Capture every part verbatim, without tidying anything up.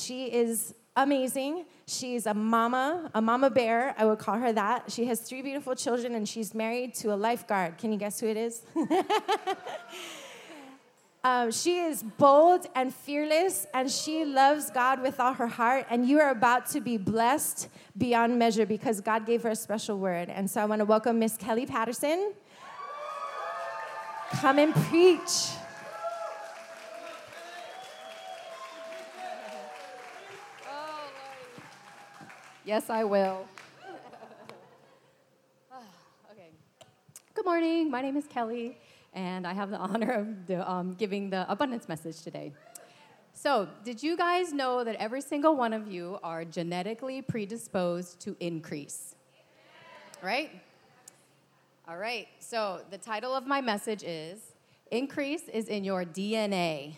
she is amazing. She's a mama, a mama bear, I would call her that. She has three beautiful children, and she's married to a lifeguard. Can you guess who it is? um, she is bold and fearless, and she loves God with all her heart, and you are about to be blessed beyond measure because God gave her a special word. And so I want to welcome Miss Kelly Patterson. Come and preach. Yes, I will. Okay. Good morning. My name is Kelly, and I have the honor of the, um, giving the abundance message today. So, did you guys know that every single one of you are genetically predisposed to increase? Right? All right. So, the title of my message is Increase is in Your D N A.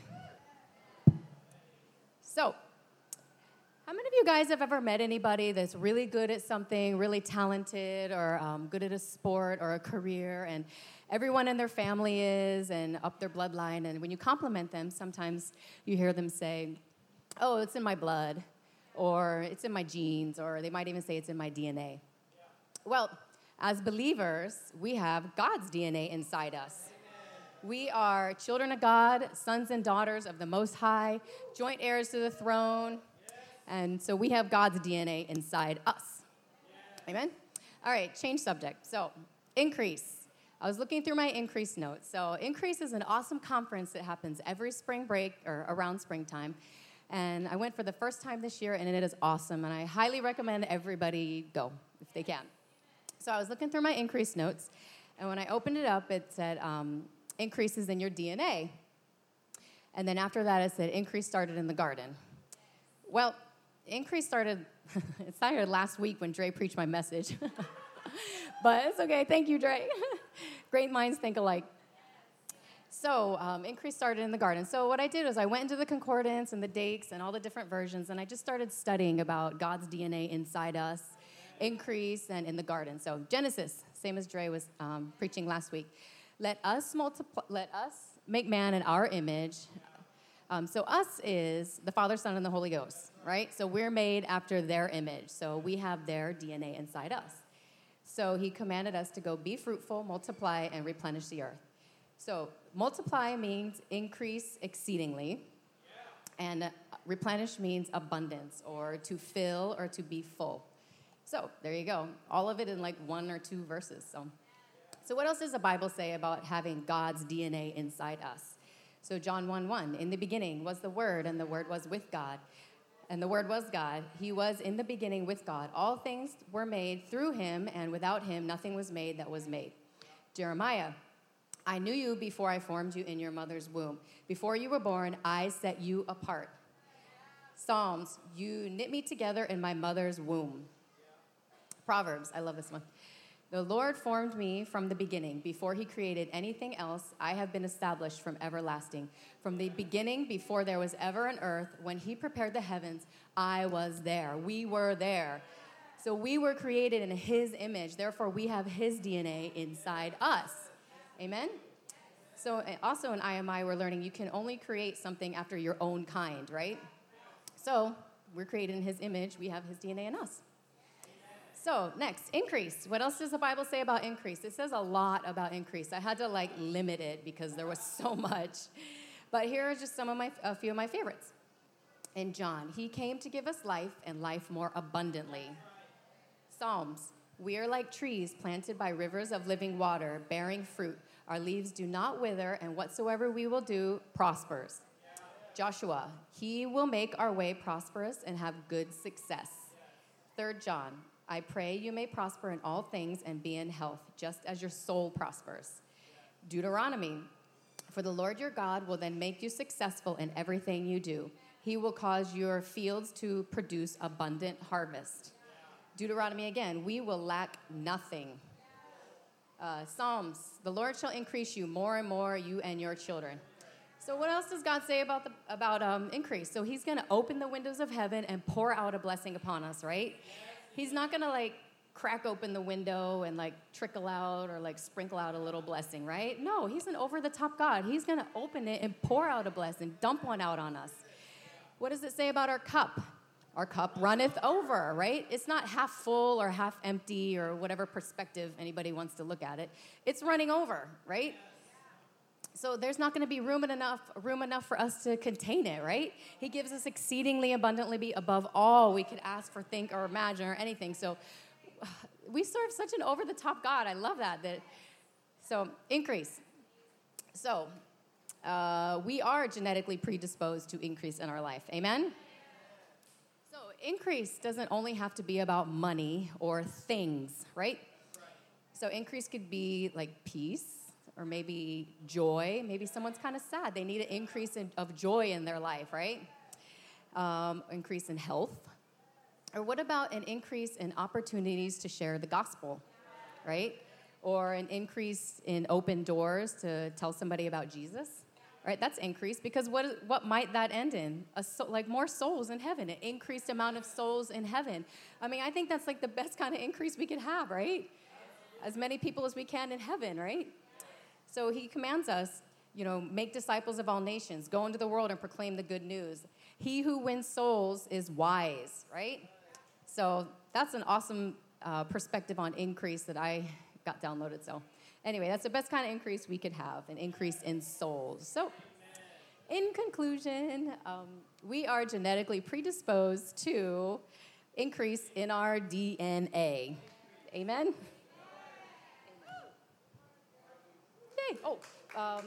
So, how many of you guys have ever met anybody that's really good at something, really talented, or um, good at a sport or a career, and everyone in their family is, and up their bloodline, and when you compliment them, sometimes you hear them say, oh, it's in my blood, or it's in my genes, or they might even say it's in my D N A. Well, as believers, we have God's D N A inside us. We are children of God, sons and daughters of the Most High, joint heirs to the throne. And so we have God's D N A inside us. Amen? All right, change subject. So, Increase. I was looking through my Increase notes. So, Increase is an awesome conference that happens every spring break or around springtime. And I went for the first time this year, and it is awesome. And I highly recommend everybody go if they can. So, I was looking through my Increase notes, and when I opened it up, it said, um, Increases in your D N A. And then after that, it said, Increase started in the garden. Well, Increase started, it started last week when Dre preached my message. But it's okay. Thank you, Dre. Great minds think alike. So um, Increase started in the garden. So what I did was I went into the concordance and the Dakes and all the different versions, and I just started studying about God's D N A inside us, Increase, and in the garden. So Genesis, same as Dre was um, preaching last week. Let us multiply. Let us make man in our image. Um, so us is the Father, Son, and the Holy Ghost, right? So we're made after their image. So we have their D N A inside us. So he commanded us to go be fruitful, multiply, and replenish the earth. So multiply means increase exceedingly. And uh, replenish means abundance or to fill or to be full. So there you go. All of it in like one or two verses. So, so what else does the Bible say about having God's D N A inside us? So John one one, in the beginning was the Word, and the Word was with God. And the Word was God. He was in the beginning with God. All things were made through him, and without him nothing was made that was made. Jeremiah, I knew you before I formed you in your mother's womb. Before you were born, I set you apart. Psalms, you knit me together in my mother's womb. Proverbs, I love this one. The Lord formed me from the beginning. Before he created anything else, I have been established from everlasting. From the beginning, before there was ever an earth, when he prepared the heavens, I was there. We were there. So we were created in his image. Therefore, we have his D N A inside us. Amen? So also in I M I, we're learning you can only create something after your own kind, right? So we're created in his image. We have his D N A in us. So next, increase. What else does the Bible say about increase? It says a lot about increase. I had to like limit it because there was so much. But here are just some of my, a few of my favorites. In John, he came to give us life and life more abundantly. Psalms, we are like trees planted by rivers of living water, bearing fruit. Our leaves do not wither, and whatsoever we will do prospers. Joshua, he will make our way prosperous and have good success. Third John, I pray you may prosper in all things and be in health, just as your soul prospers. Deuteronomy, for the Lord your God will then make you successful in everything you do. He will cause your fields to produce abundant harvest. Deuteronomy again, we will lack nothing. Uh, Psalms, the Lord shall increase you more and more, you and your children. So what else does God say about the about um, increase? So he's going to open the windows of heaven and pour out a blessing upon us, right? He's not going to, like, crack open the window and, like, trickle out or, like, sprinkle out a little blessing, right? No, he's an over-the-top God. He's going to open it and pour out a blessing, dump one out on us. What does it say about our cup? Our cup runneth over, right? It's not half full or half empty or whatever perspective anybody wants to look at it. It's running over, right? So there's not going to be room enough, room enough for us to contain it, right? He gives us exceedingly abundantly be above all we could ask for, think, or imagine, or anything. So we serve such an over-the-top God. I love that. That so increase. So uh, we are genetically predisposed to increase in our life. Amen? So increase doesn't only have to be about money or things, right? So increase could be like peace, or maybe joy. Maybe someone's kind of sad. They need an increase in, of joy in their life, right? Um, increase in health. Or what about an increase in opportunities to share the gospel, right? Or an increase in open doors to tell somebody about Jesus, right? That's increase, because what what might that end in? A so, like more souls in heaven, an increased amount of souls in heaven. I mean, I think that's like the best kind of increase we could have, right? As many people as we can in heaven, right? So he commands us, you know, make disciples of all nations, go into the world and proclaim the good news. He who wins souls is wise, right? So that's an awesome uh, perspective on increase that I got downloaded. So anyway, that's the best kind of increase we could have, an increase in souls. So in conclusion, um, we are genetically predisposed to increase in our D N A. Amen? Yay. Oh, um,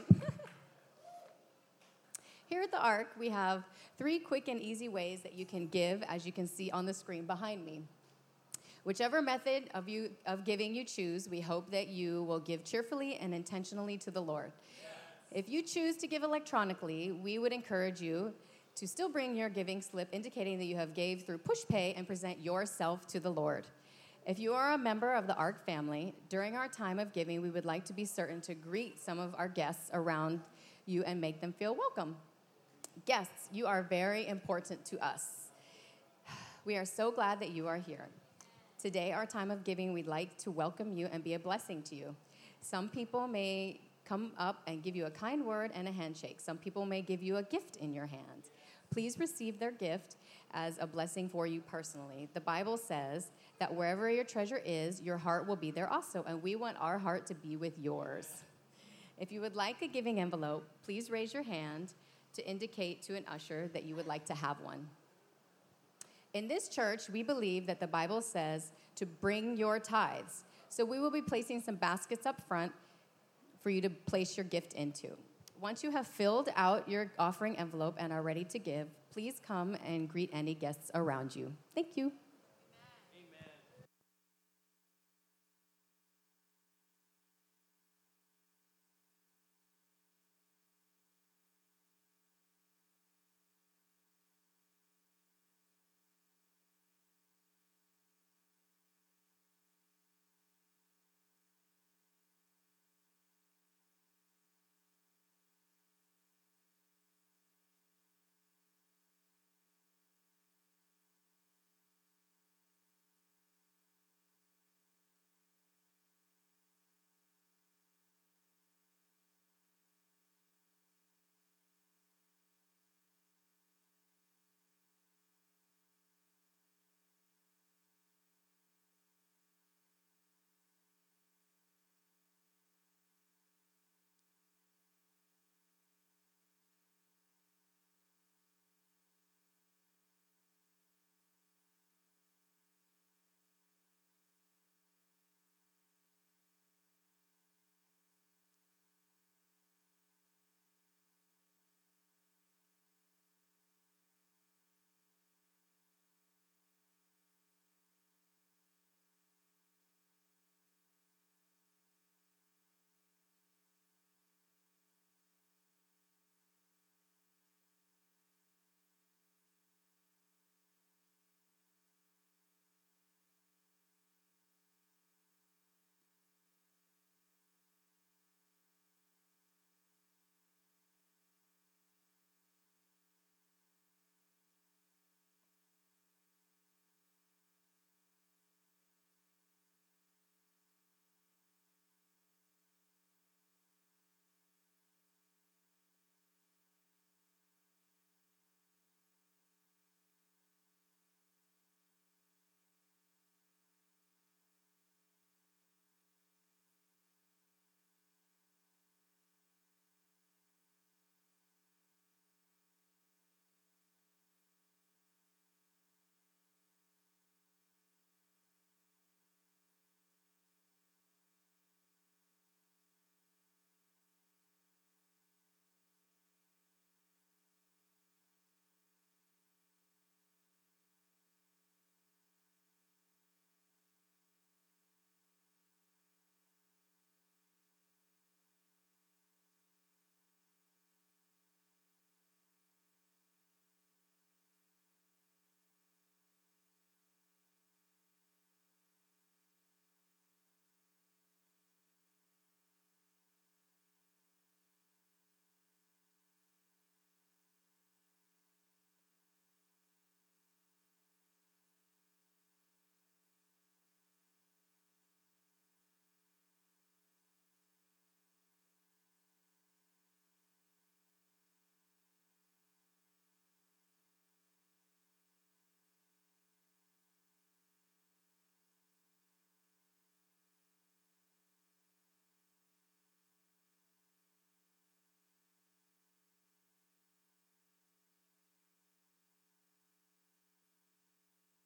here at the Ark, we have three quick and easy ways that you can give, as you can see on the screen behind me. Whichever method of you of giving you choose, we hope that you will give cheerfully and intentionally to the Lord. Yes. If you choose to give electronically, we would encourage you to still bring your giving slip indicating that you have gave through PushPay and present yourself to the Lord. If you are a member of the Ark family, during our time of giving, we would like to be certain to greet some of our guests around you and make them feel welcome. Guests, you are very important to us. We are so glad that you are here. Today, our time of giving, we'd like to welcome you and be a blessing to you. Some people may come up and give you a kind word and a handshake. Some people may give you a gift in your hand. Please receive their gift as a blessing for you personally. The Bible says that wherever your treasure is, your heart will be there also, and we want our heart to be with yours. If you would like a giving envelope, please raise your hand to indicate to an usher that you would like to have one. In this church, we believe that the Bible says to bring your tithes. So we will be placing some baskets up front for you to place your gift into. Once you have filled out your offering envelope and are ready to give, please come and greet any guests around you. Thank you.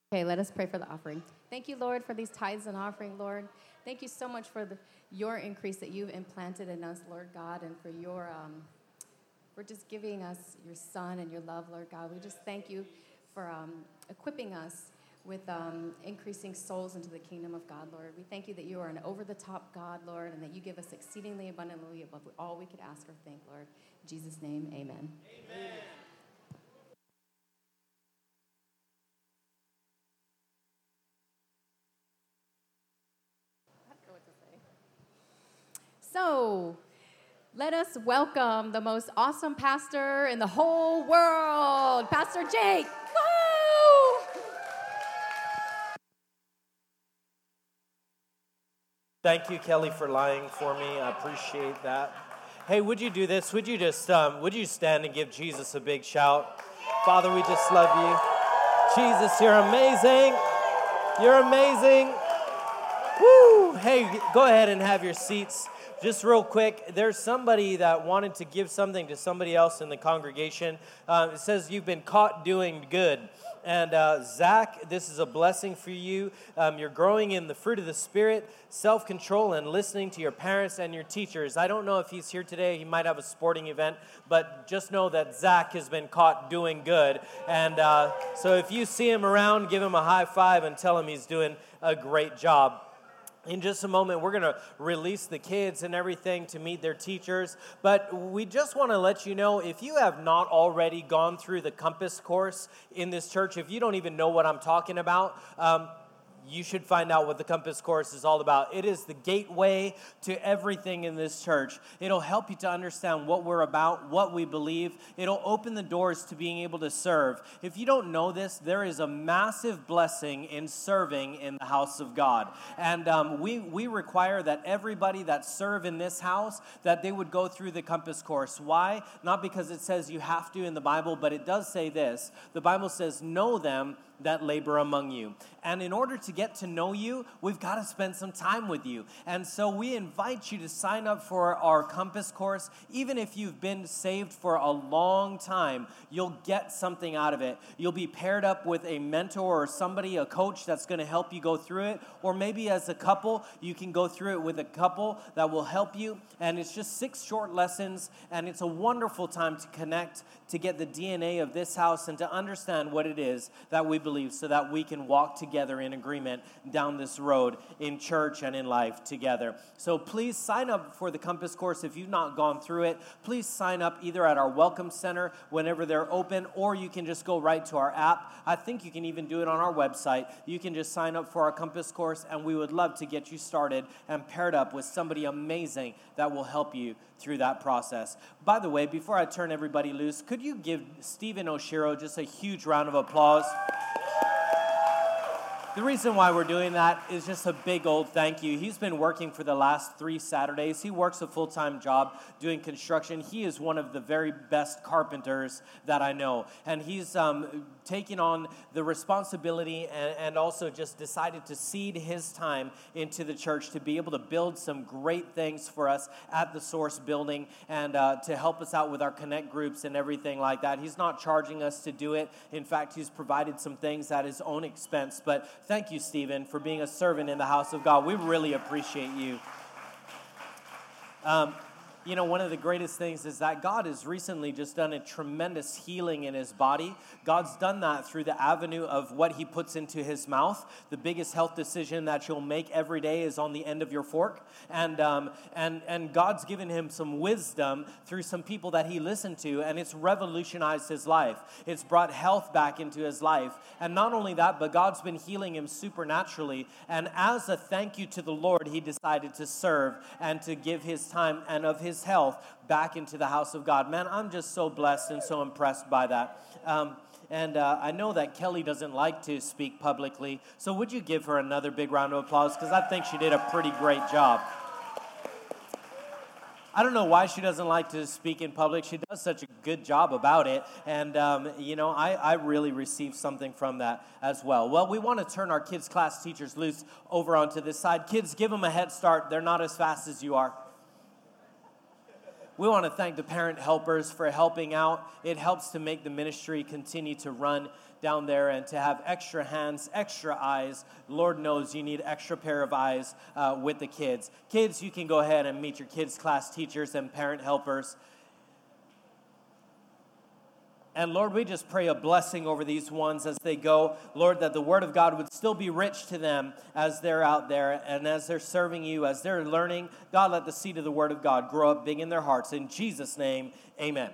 Okay, let us pray for the offering. Thank you, Lord, for these tithes and offering, Lord. Thank you so much for the, your increase that you've implanted in us, Lord God, and for your um, for just giving us your Son and your love, Lord God. We just thank you for um, equipping us with um, increasing souls into the kingdom of God, Lord. We thank you that you are an over-the-top God, Lord, and that you give us exceedingly abundantly above all we could ask or think, Lord. In Jesus' name, amen. Amen. So, let us welcome the most awesome pastor in the whole world, Pastor Jake. Woo! Thank you, Kelly, for lying for me. I appreciate that. Hey, would you do this? Would you just, um, would you stand and give Jesus a big shout? Father, we just love you. Jesus, you're amazing. You're amazing. Woo! Hey, go ahead and have your seats. Just real quick, there's somebody that wanted to give something to somebody else in the congregation. Uh, it says you've been caught doing good. And uh, Zach, this is a blessing for you. Um, you're growing in the fruit of the Spirit, self-control, and listening to your parents and your teachers. I don't know if he's here today. He might have a sporting event, but just know that Zach has been caught doing good. And uh, so if you see him around, give him a high five and tell him he's doing a great job. In just a moment, we're going to release the kids and everything to meet their teachers. But we just want to let you know, if you have not already gone through the Compass course in this church, if you don't even know what I'm talking about, um, you should find out what the Compass course is all about. It is the gateway to everything in this church. It'll help you to understand what we're about, what we believe. It'll open the doors to being able to serve. If you don't know this, there is a massive blessing in serving in the house of God. And um, we, we require that everybody that serve in this house, that they would go through the Compass course. Why? Not because it says you have to in the Bible, but it does say this. The Bible says, know them that labor among you. And in order to get to know you, we've got to spend some time with you. And so we invite you to sign up for our Compass course. Even if you've been saved for a long time, you'll get something out of it. You'll be paired up with a mentor or somebody, a coach that's going to help you go through it. Or maybe as a couple, you can go through it with a couple that will help you. And it's just six short lessons, and it's a wonderful time to connect, to get the D N A of this house and to understand what it is that we believe, so that we can walk together in agreement down this road in church and in life together. So please sign up for the Compass course. If you've not gone through it, please sign up either at our Welcome Center whenever they're open, or you can just go right to our app. I think you can even do it on our website. You can just sign up for our Compass course, and we would love to get you started and paired up with somebody amazing that will help you through that process. By the way, before I turn everybody loose, could you give Stephen Oshiro just a huge round of applause? The reason why we're doing that is just a big old thank you. He's been working for the last three Saturdays. He works a full-time job doing construction. He is one of the very best carpenters that I know. And he's um, taken on the responsibility and, and also just decided to seed his time into the church to be able to build some great things for us at the Source building and uh, to help us out with our connect groups and everything like that. He's not charging us to do it. In fact, he's provided some things at his own expense. But thank you, Stephen, for being a servant in the house of God. We really appreciate you. Um, You know, one of the greatest things is that God has recently just done a tremendous healing in his body. God's done that through the avenue of what he puts into his mouth. The biggest health decision that you'll make every day is on the end of your fork. And um, and and God's given him some wisdom through some people that he listened to, and it's revolutionized his life. It's brought health back into his life. And not only that, but God's been healing him supernaturally. And as a thank you to the Lord, he decided to serve and to give his time and of his health back into the house of God. Man, I'm just so blessed and so impressed by that. Um, and uh, I know that Kelly doesn't like to speak publicly, so would you give her another big round of applause? Because I think she did a pretty great job. I don't know why she doesn't like to speak in public. She does such a good job about it. And, um, you know, I, I really received something from that as well. Well, we want to turn our kids' class teachers loose over onto this side. Kids, give them a head start. They're not as fast as you are. we want to thank the parent helpers for helping out. It helps to make the ministry continue to run down there and to have extra hands, extra eyes. Lord knows you need extra pair of eyes uh, with the kids. Kids, you can go ahead and meet your kids' class teachers and parent helpers. And Lord, we just pray a blessing over these ones as they go. Lord, that the word of God would still be rich to them as they're out there and as they're serving you, as they're learning. God, let the seed of the word of God grow up big in their hearts. In Jesus' name, amen.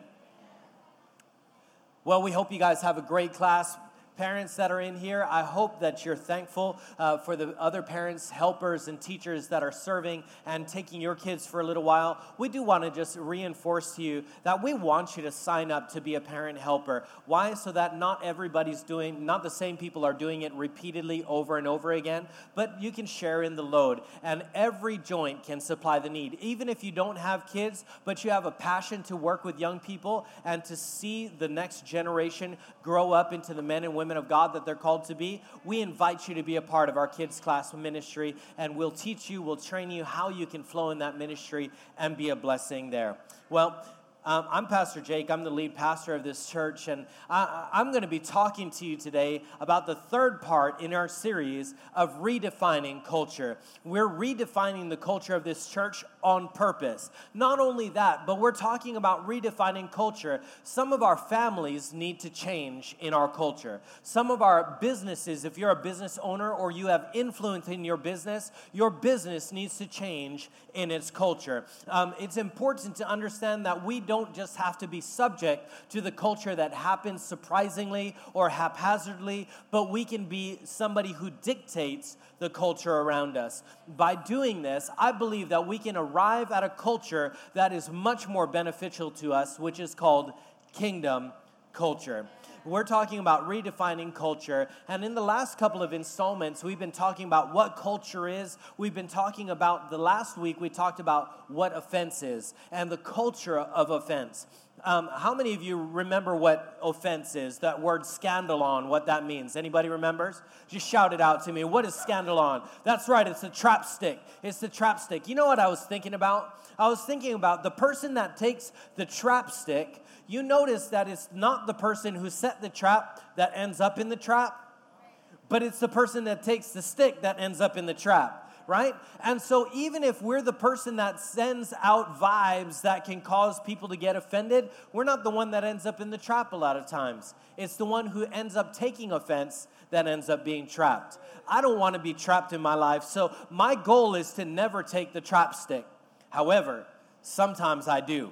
Well, we hope you guys have a great class. Parents that are in here, I hope that you're thankful uh, for the other parents, helpers, and teachers that are serving and taking your kids for a little while. We do want to just reinforce to you that we want you to sign up to be a parent helper. Why? So that not everybody's doing, not the same people are doing it repeatedly over and over again, but you can share in the load, and every joint can supply the need. Even if you don't have kids, but you have a passion to work with young people and to see the next generation grow up into the men and women of God that they're called to be, we invite you to be a part of our kids class ministry, and we'll teach you, we'll train you how you can flow in that ministry and be a blessing there. Well, Um, I'm Pastor Jake. I'm the lead pastor of this church, and I, I'm going to be talking to you today about the third part in our series of redefining culture. We're redefining the culture of this church on purpose. Not only that, but we're talking about redefining culture. Some of our families need to change in our culture. Some of our businesses, if you're a business owner or you have influence in your business, your business needs to change in its culture. Um, it's important to understand that we don't don't just have to be subject to the culture that happens surprisingly or haphazardly, but we can be somebody who dictates the culture around us. By doing this, I believe that we can arrive at a culture that is much more beneficial to us, which is called kingdom culture. We're talking about redefining culture, and in the last couple of installments, we've been talking about what culture is. We've been talking about, the last week, we talked about what offense is and the culture of offense. Um, how many of you remember what offense is? That word scandalon, what that means? Anybody remembers? Just shout it out to me. What is scandalon? That's right, it's a trap stick. It's the trap stick. You know what I was thinking about? I was thinking about the person that takes the trap stick. You notice that it's not the person who set the trap that ends up in the trap, but it's the person that takes the stick that ends up in the trap, right? And so even if we're the person that sends out vibes that can cause people to get offended, we're not the one that ends up in the trap a lot of times. It's the one who ends up taking offense that ends up being trapped. I don't want to be trapped in my life, so my goal is to never take the trap stick. However, sometimes I do.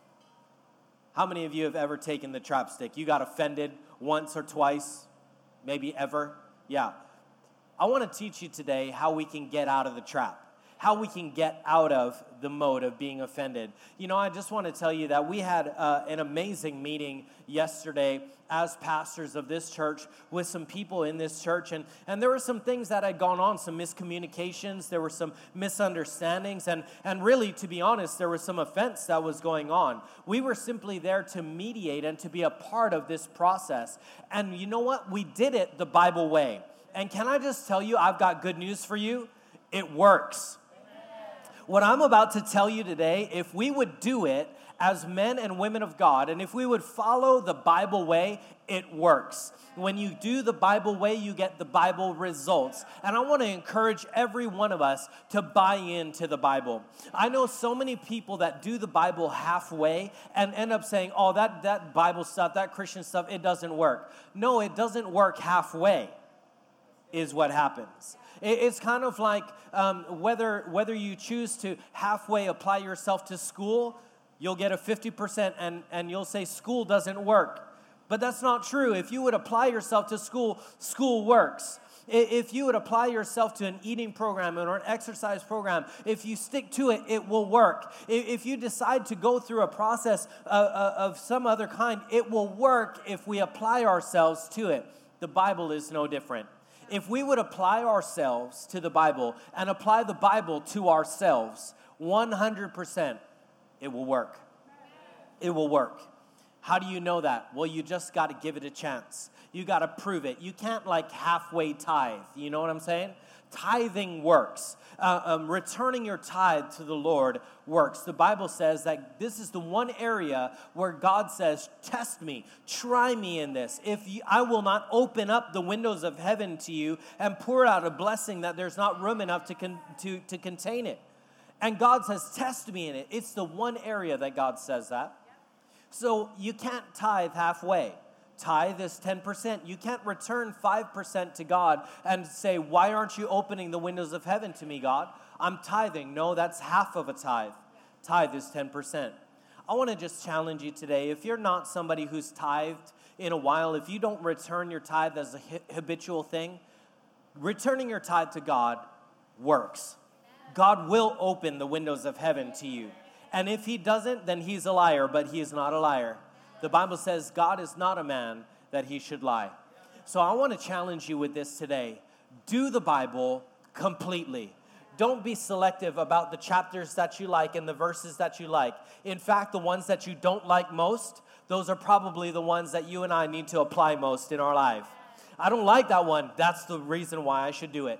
How many of you have ever taken the trap stick? You got offended once or twice, maybe ever? Yeah. I want to teach you today how we can get out of the trap, how we can get out of the mode of being offended. You know, I just want to tell you that we had uh, an amazing meeting yesterday as pastors of this church with some people in this church, and, and there were some things that had gone on, some miscommunications, there were some misunderstandings, and, and really, to be honest, there was some offense that was going on. We were simply there to mediate and to be a part of this process, and you know what? We did it the Bible way. And can I just tell you, I've got good news for you. It works. What I'm about to tell you today, if we would do it as men and women of God, and if we would follow the Bible way, it works. When you do the Bible way, you get the Bible results. And I want to encourage every one of us to buy into the Bible. I know so many people that do the Bible halfway and end up saying, oh, that, that Bible stuff, that Christian stuff, it doesn't work. No, it doesn't work halfway, is what happens. It's kind of like um, whether whether you choose to halfway apply yourself to school, you'll get a fifty percent and, and you'll say school doesn't work. But that's not true. If you would apply yourself to school, school works. If you would apply yourself to an eating program or an exercise program, if you stick to it, it will work. If you decide to go through a process of, of some other kind, it will work if we apply ourselves to it. The Bible is no different. If we would apply ourselves to the Bible and apply the Bible to ourselves, one hundred percent, it will work. It will work. How do you know that? Well, you just got to give it a chance. You got to prove it. You can't like halfway tithe. You know what I'm saying? Tithing works. Uh, um, returning your tithe to the Lord works. The Bible says that this is the one area where God says, test me, try me in this. If you, I will not open up the windows of heaven to you and pour out a blessing that there's not room enough to, con- to, to contain it. And God says, test me in it. It's the one area that God says that. So you can't tithe halfway. Tithe is ten percent. You can't return five percent to God and say, why aren't you opening the windows of heaven to me, God? I'm tithing. No, that's half of a tithe. Tithe is ten percent. I want to just challenge you today. If you're not somebody who's tithed in a while, if you don't return your tithe as a habitual thing, returning your tithe to God works. God will open the windows of heaven to you. And if he doesn't, then he's a liar, but he is not a liar. The Bible says God is not a man that he should lie. So I want to challenge you with this today. Do the Bible completely. Don't be selective about the chapters that you like and the verses that you like. In fact, the ones that you don't like most, those are probably the ones that you and I need to apply most in our life. I don't like that one. That's the reason why I should do it.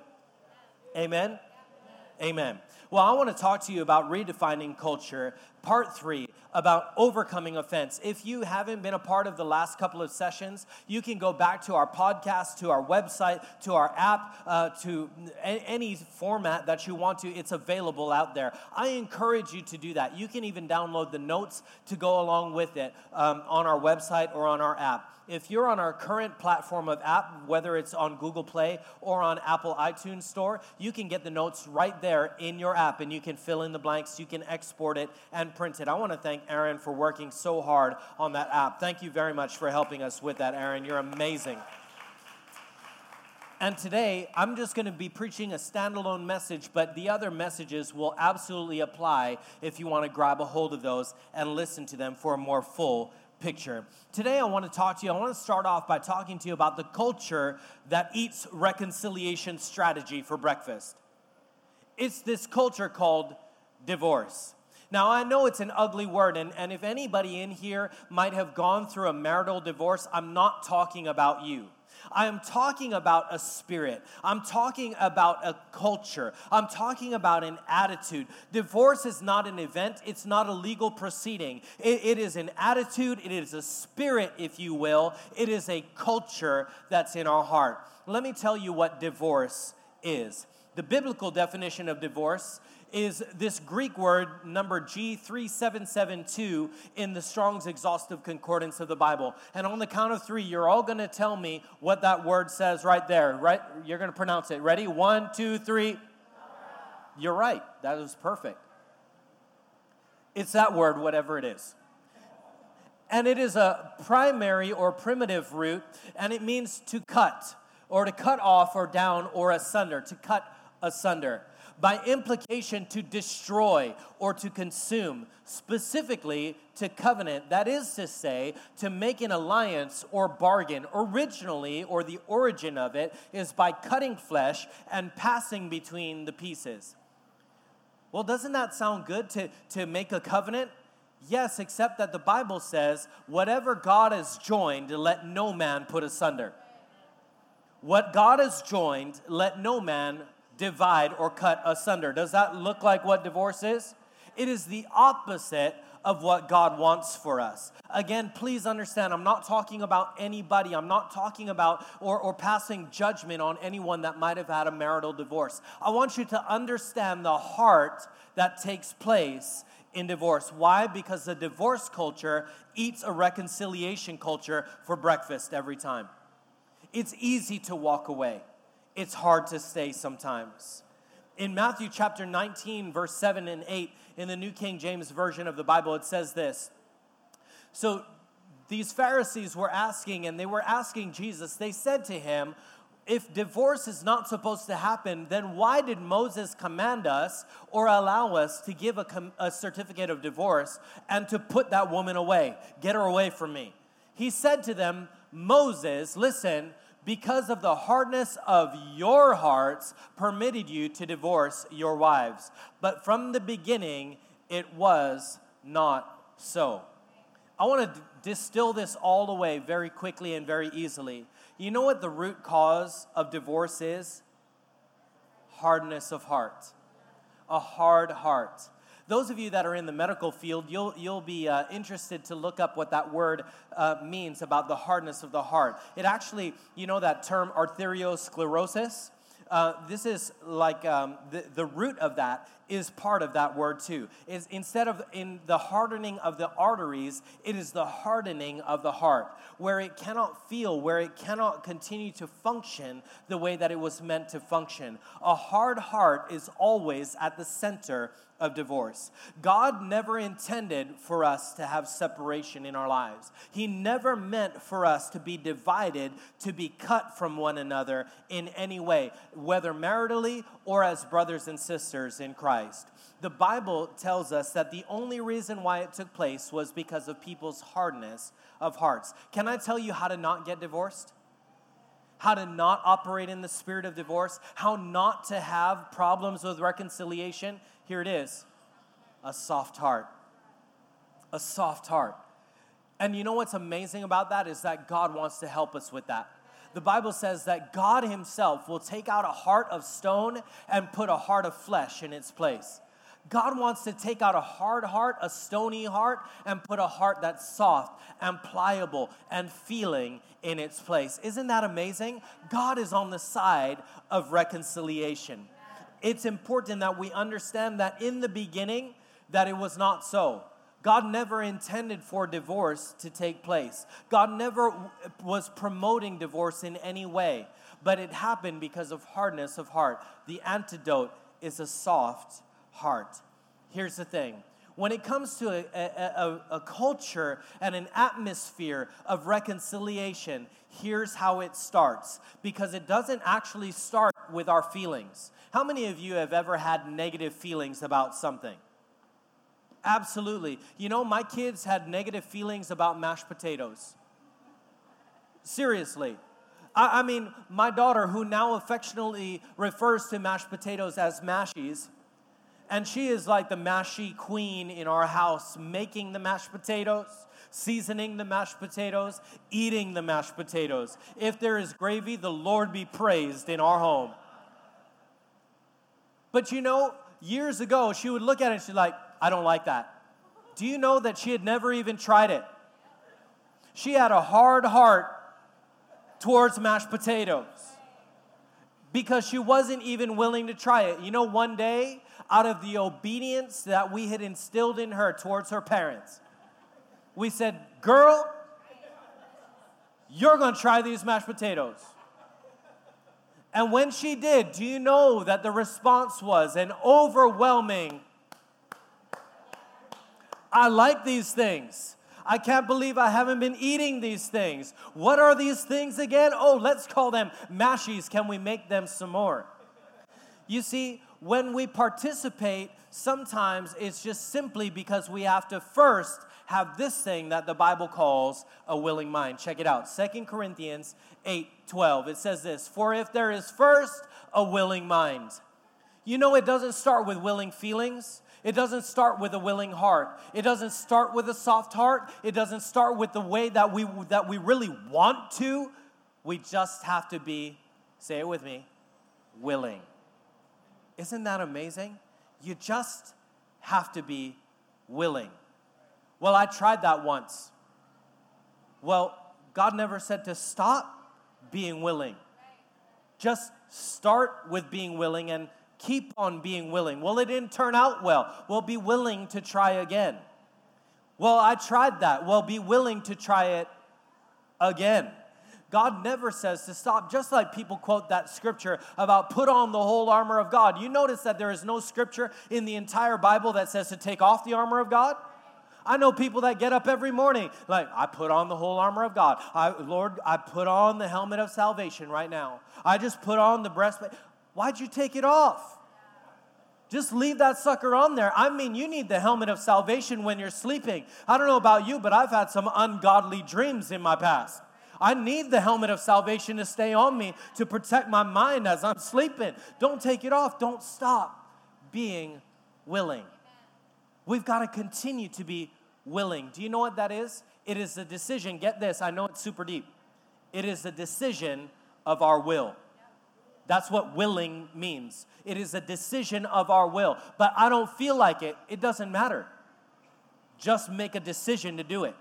Amen? Amen. Well, I want to talk to you about redefining culture, part three, about overcoming offense. If you haven't been a part of the last couple of sessions, you can go back to our podcast, to our website, to our app, uh, to a- any format that you want to. It's available out there. I encourage you to do that. You can even download the notes to go along with it um, on our website or on our app. If you're on our current platform of app, whether it's on Google Play or on Apple iTunes Store, you can get the notes right there in your app, and you can fill in the blanks, you can export it and print it. I want to thank Aaron for working so hard on that app. Thank you very much for helping us with that, Aaron. You're amazing. And today, I'm just going to be preaching a standalone message, but the other messages will absolutely apply if you want to grab a hold of those and listen to them for a more full picture. Today I want to talk to you, I want to start off by talking to you about the culture that eats reconciliation strategy for breakfast. It's this culture called divorce. Now, I know it's an ugly word, and, and if anybody in here might have gone through a marital divorce, I'm not talking about you. I am talking about a spirit. I'm talking about a culture. I'm talking about an attitude. Divorce is not an event. It's not a legal proceeding. It, it is an attitude. It is a spirit, if you will. It is a culture that's in our heart. Let me tell you what divorce is. The biblical definition of divorce is this Greek word number G three seven seven two in the Strong's Exhaustive Concordance of the Bible. And on the count of three, you're all going to tell me what that word says right there. Right? You're going to pronounce it. Ready? One, two, three. You're right. That is perfect. It's that word, whatever it is. And it is a primary or primitive root, and it means to cut, or to cut off, or down, or asunder, to cut asunder. By implication, to destroy or to consume, specifically to covenant, that is to say, to make an alliance or bargain. Originally, or the origin of it, is by cutting flesh and passing between the pieces. Well, doesn't that sound good to, to make a covenant? Yes, except that the Bible says, whatever God has joined, let no man put asunder. What God has joined, let no man divide or cut asunder. Does that look like what divorce is? It is the opposite of what God wants for us. Again, please understand, I'm not talking about anybody. I'm not talking about or, or passing judgment on anyone that might have had a marital divorce. I want you to understand the heart that takes place in divorce. Why? Because the divorce culture eats a reconciliation culture for breakfast every time. It's easy to walk away. It's hard to stay sometimes. In Matthew chapter nineteen, verse seven and eight, in the New King James Version of the Bible, it says this. So these Pharisees were asking, and they were asking Jesus, they said to him, if divorce is not supposed to happen, then why did Moses command us or allow us to give a, com- a certificate of divorce and to put that woman away? Get her away from me. He said to them, Moses, listen, because of the hardness of your hearts, permitted you to divorce your wives. But from the beginning, it was not so. I want to d- distill this all away very quickly and very easily. You know what the root cause of divorce is? Hardness of heart. A hard heart. Those of you that are in the medical field, you'll, you'll be uh, interested to look up what that word uh, means about the hardness of the heart. It actually, you know that term arteriosclerosis? Uh, this is like um, the, the root of that is part of that word too. Is instead of in the hardening of the arteries, it is the hardening of the heart, where it cannot feel, where it cannot continue to function the way that it was meant to function. A hard heart is always at the center of divorce. God never intended for us to have separation in our lives. He never meant for us to be divided, to be cut from one another in any way, whether maritally or as brothers and sisters in Christ. The Bible tells us that the only reason why it took place was because of people's hardness of hearts. Can I tell you how to not get divorced? How to not operate in the spirit of divorce? How not to have problems with reconciliation? Here it is, a soft heart. A soft heart. And you know what's amazing about that is that God wants to help us with that. The Bible says that God himself will take out a heart of stone and put a heart of flesh in its place. God wants to take out a hard heart, a stony heart, and put a heart that's soft and pliable and feeling in its place. Isn't that amazing? God is on the side of reconciliation. It's important that we understand that in the beginning, that it was not so. God never intended for divorce to take place. God never was promoting divorce in any way, but it happened because of hardness of heart. The antidote is a soft heart. Here's the thing. When it comes to a, a, a, a culture and an atmosphere of reconciliation, here's how it starts. Because it doesn't actually start with our feelings. How many of you have ever had negative feelings about something? Absolutely. You know, my kids had negative feelings about mashed potatoes. Seriously. I, I mean, my daughter, who now affectionately refers to mashed potatoes as mashies, and she is like the mashy queen in our house, making the mashed potatoes, seasoning the mashed potatoes, eating the mashed potatoes. If there is gravy, the Lord be praised in our home. But you know, years ago, she would look at it and she's like, I don't like that. Do you know that she had never even tried it? She had a hard heart towards mashed potatoes because she wasn't even willing to try it. You know, one day, out of the obedience that we had instilled in her towards her parents, we said, girl, you're going to try these mashed potatoes. And when she did, do you know that the response was an overwhelming, I like these things. I can't believe I haven't been eating these things. What are these things again? Oh, let's call them mashies. Can we make them some more? You see, when we participate, sometimes it's just simply because we have to first have this thing that the Bible calls a willing mind. Check it out. Second Corinthians eight twelve. It says this, for if there is first a willing mind. You know, it doesn't start with willing feelings. It doesn't start with a willing heart. It doesn't start with a soft heart. It doesn't start with the way that we that we really want to. We just have to be, say it with me, willing. Isn't that amazing? You just have to be willing. Well, I tried that once. Well, God never said to stop being willing. Just start with being willing and keep on being willing. Well, it didn't turn out well. Well, be willing to try again. Well, I tried that. Well, be willing to try it again. God never says to stop, just like people quote that scripture about put on the whole armor of God. You notice that there is no scripture in the entire Bible that says to take off the armor of God? I know people that get up every morning like, I put on the whole armor of God. I, Lord, I put on the helmet of salvation right now. I just put on the breastplate. Why'd you take it off? Just leave that sucker on there. I mean, you need the helmet of salvation when you're sleeping. I don't know about you, but I've had some ungodly dreams in my past. I need the helmet of salvation to stay on me to protect my mind as I'm sleeping. Don't take it off. Don't stop being willing. We've got to continue to be willing. Do you know what that is? It is the decision, get this, I know it's super deep. It is the decision of our will. That's what willing means. It is a decision of our will. But I don't feel like it. It doesn't matter. Just make a decision to do it.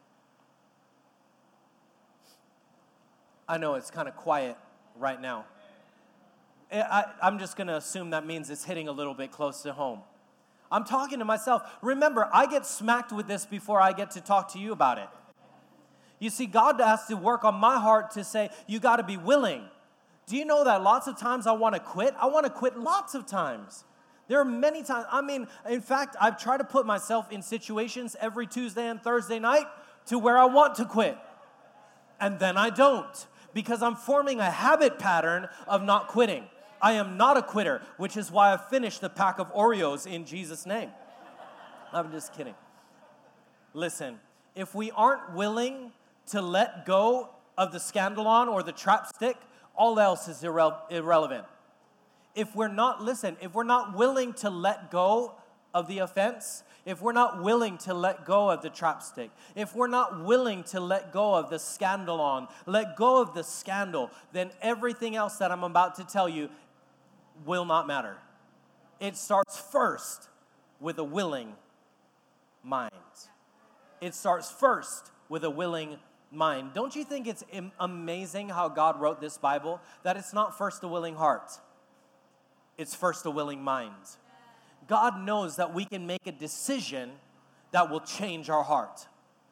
I know it's kind of quiet right now. I, I'm just going to assume that means it's hitting a little bit close to home. I'm talking to myself. Remember, I get smacked with this before I get to talk to you about it. You see, God has to work on my heart to say, you got to be willing. Do you know that lots of times I want to quit? I want to quit lots of times. There are many times. I mean, in fact, I've tried to put myself in situations every Tuesday and Thursday night to where I want to quit. And then I don't, because I'm forming a habit pattern of not quitting. I am not a quitter, which is why I finished the pack of Oreos in Jesus' name. I'm just kidding. Listen, if we aren't willing to let go of the scandalon or the trapstick, all else is irre- irrelevant. If we're not, listen, if we're not willing to let go of the offense, if we're not willing to let go of the trapstick, if we're not willing to let go of the scandalon, let go of the scandal, then everything else that I'm about to tell you will not matter. It starts first with a willing mind. It starts first with a willing mind. Don't you think it's amazing how God wrote this Bible? That it's not first a willing heart. It's first a willing mind. God knows that we can make a decision that will change our heart.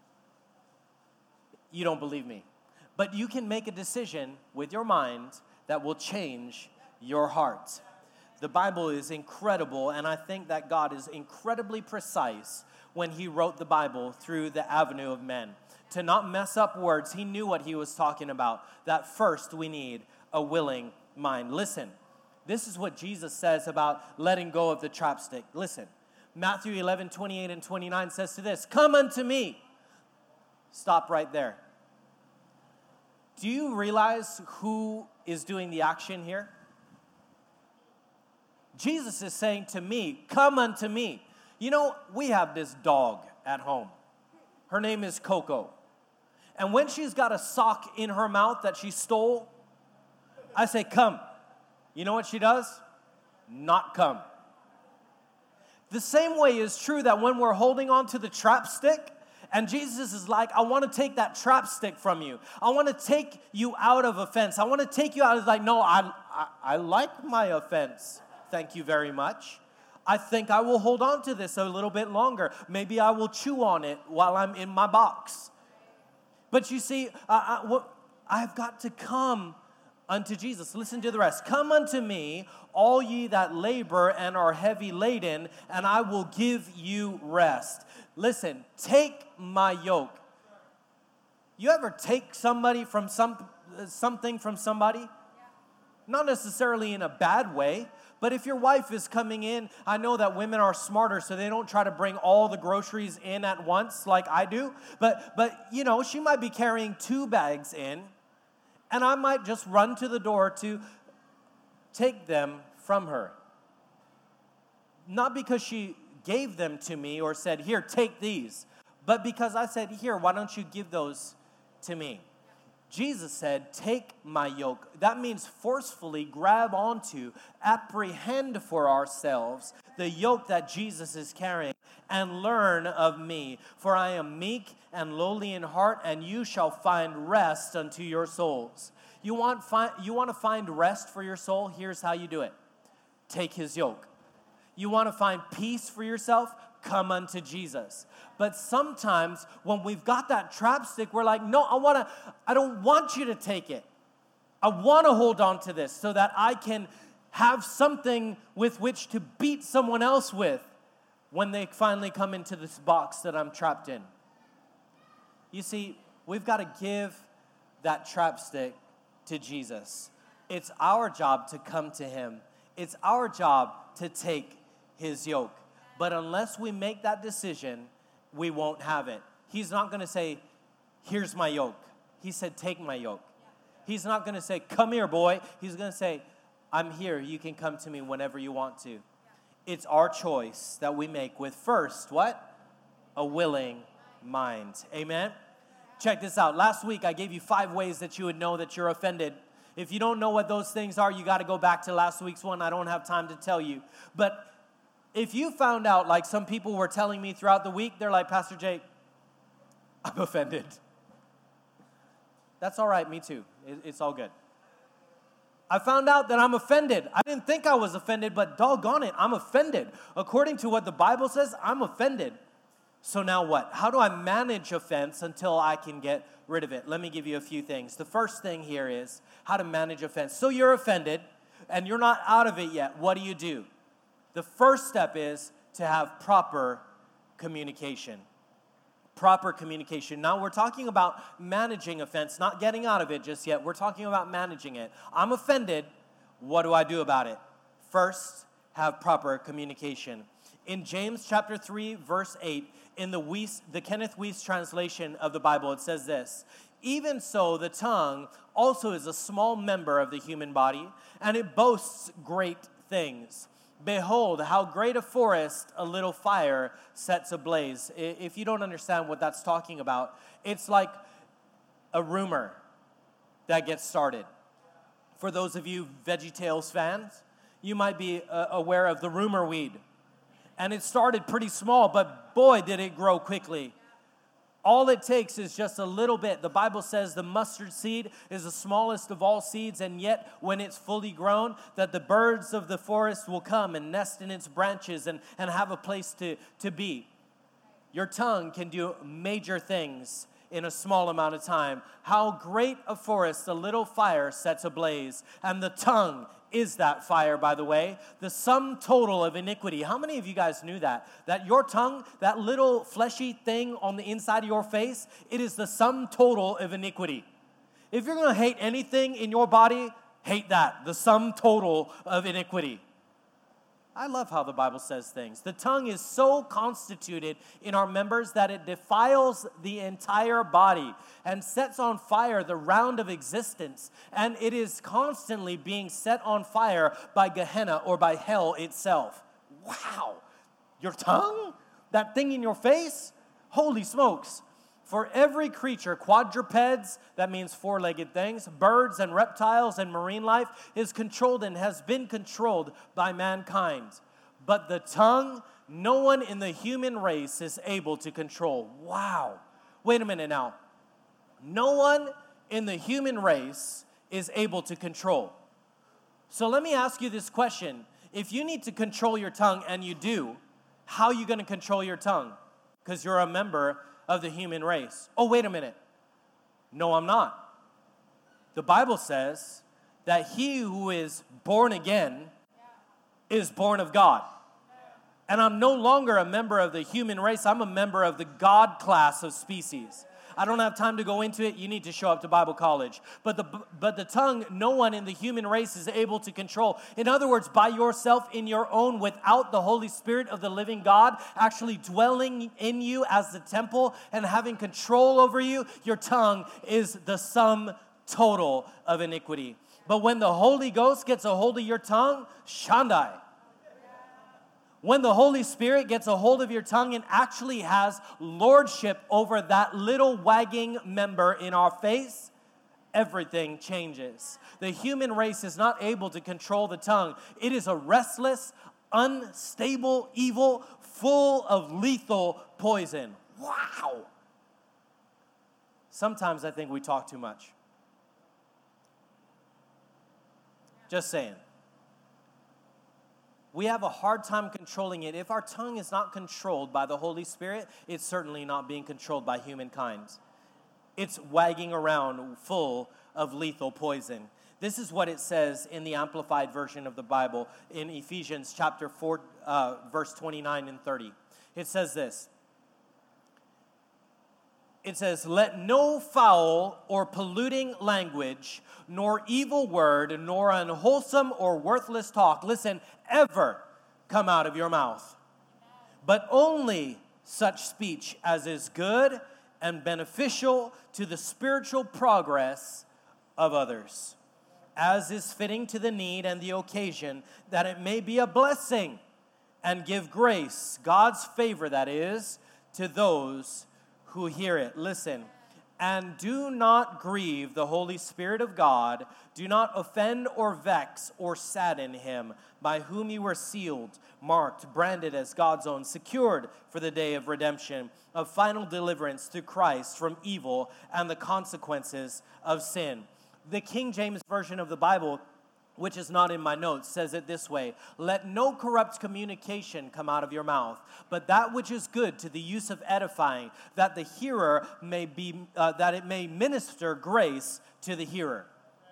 You don't believe me. But you can make a decision with your mind that will change your heart. The Bible is incredible, and I think that God is incredibly precise when he wrote the Bible through the avenue of men. To not mess up words, he knew what he was talking about. That first we need a willing mind. Listen, this is what Jesus says about letting go of the trapstick. Listen, Matthew eleven, twenty-eight and twenty-nine says to this, come unto me. Stop right there. Do you realize who is doing the action here? Jesus is saying to me, come unto me. You know, we have this dog at home. Her name is Coco. And when she's got a sock in her mouth that she stole, I say, come. You know what she does? Not come. The same way is true that when we're holding on to the trapstick, and Jesus is like, I want to take that trapstick from you. I want to take you out of offense. I want to take you out. It's like, no, I, I, I like my offense. Thank you very much. I think I will hold on to this a little bit longer. Maybe I will chew on it while I'm in my box. But you see, I, I, what, I've got to come unto Jesus. Listen to the rest. Come unto me, all ye that labor and are heavy laden, and I will give you rest. Listen, take my yoke. You ever take somebody from some something from somebody? Not necessarily in a bad way, but if your wife is coming in, I know that women are smarter, so they don't try to bring all the groceries in at once like I do. But, but you know, she might be carrying two bags in, and I might just run to the door to take them from her. Not because she gave them to me or said, here, take these, but because I said, here, why don't you give those to me? Jesus said, take my yoke. That means forcefully grab onto, apprehend for ourselves the yoke that Jesus is carrying and learn of me. For I am meek and lowly in heart, and you shall find rest unto your souls. You want, fi- you want to find rest for your soul? Here's how you do it. Take his yoke. You want to find peace for yourself? Come unto Jesus. But sometimes when we've got that trapstick, we're like, no, I want to, I don't want you to take it. I want to hold on to this so that I can have something with which to beat someone else with when they finally come into this box that I'm trapped in. You see, we've got to give that trapstick to Jesus. It's our job to come to him. It's our job to take his yoke. But unless we make that decision, we won't have it. He's not going to say, here's my yoke. He said, take my yoke. He's not going to say, come here, boy. He's going to say, I'm here. You can come to me whenever you want to. It's our choice that we make with first, what? A willing mind. Amen? Check this out. Last week, I gave you five ways that you would know that you're offended. If you don't know what those things are, you got to go back to last week's one. I don't have time to tell you. But if you found out, like some people were telling me throughout the week, they're like, Pastor Jake, I'm offended. That's all right, me too. It's all good. I found out that I'm offended. I didn't think I was offended, but doggone it, I'm offended. According to what the Bible says, I'm offended. So now what? How do I manage offense until I can get rid of it? Let me give you a few things. The first thing here is how to manage offense. So you're offended and you're not out of it yet. What do you do? The first step is to have proper communication. Proper communication. Now we're talking about managing offense, not getting out of it just yet. We're talking about managing it. I'm offended. What do I do about it? First, have proper communication. In James chapter three, verse eight, in the Weiss, the Kenneth Weiss translation of the Bible, it says this: even so, the tongue also is a small member of the human body, and it boasts great things. Behold, how great a forest a little fire sets ablaze. If you don't understand what that's talking about, it's like a rumor that gets started. For those of you VeggieTales fans, you might be uh, aware of the rumor weed. And it started pretty small, but boy, did it grow quickly. All it takes is just a little bit. The Bible says the mustard seed is the smallest of all seeds, and yet when it's fully grown, that the birds of the forest will come and nest in its branches and, and have a place to, to be. Your tongue can do major things in a small amount of time. How great a forest a little fire sets ablaze, and the tongue is that fire, by the way, the sum total of iniquity. How many of you guys knew that? That your tongue, that little fleshy thing on the inside of your face, it is the sum total of iniquity. If you're going to hate anything in your body, hate that, the sum total of iniquity. I love how the Bible says things. The tongue is so constituted in our members that it defiles the entire body and sets on fire the round of existence. And it is constantly being set on fire by Gehenna or by hell itself. Wow. Your tongue? That thing in your face? Holy smokes. For every creature, quadrupeds, that means four-legged things, birds and reptiles and marine life, is controlled and has been controlled by mankind. But the tongue, no one in the human race is able to control. Wow. Wait a minute now. No one in the human race is able to control. So let me ask you this question. If you need to control your tongue, and you do, how are you going to control your tongue? Because you're a member of the human race. Oh, wait a minute. No, I'm not. The Bible says that he who is born again is born of God. And I'm no longer a member of the human race. I'm a member of the God class of species. I don't have time to go into it. You need to show up to Bible college. But the but the tongue, no one in the human race is able to control. In other words, by yourself, in your own, without the Holy Spirit of the living God actually dwelling in you as the temple and having control over you, your tongue is the sum total of iniquity. But when the Holy Ghost gets a hold of your tongue, Shandai. When the Holy Spirit gets a hold of your tongue and actually has lordship over that little wagging member in our face, everything changes. The human race is not able to control the tongue. It is a restless, unstable evil full of lethal poison. Wow. Sometimes I think we talk too much. Just saying. We have a hard time controlling it. If our tongue is not controlled by the Holy Spirit, it's certainly not being controlled by humankind. It's wagging around full of lethal poison. This is what it says in the Amplified Version of the Bible in Ephesians chapter four, uh, verse twenty-nine and thirty. It says this. It says, let no foul or polluting language, nor evil word, nor unwholesome or worthless talk, listen, ever come out of your mouth, but only such speech as is good and beneficial to the spiritual progress of others, as is fitting to the need and the occasion, that it may be a blessing and give grace, God's favor that is, to those who hear it. Listen. And do not grieve the Holy Spirit of God. Do not offend or vex or sadden him, by whom you were sealed, marked, branded as God's own, secured for the day of redemption, of final deliverance through Christ from evil and the consequences of sin. The King James Version of the Bible, which is not in my notes, says it this way: let no corrupt communication come out of your mouth, but that which is good to the use of edifying, that the hearer may be, uh, that it may minister grace to the hearer.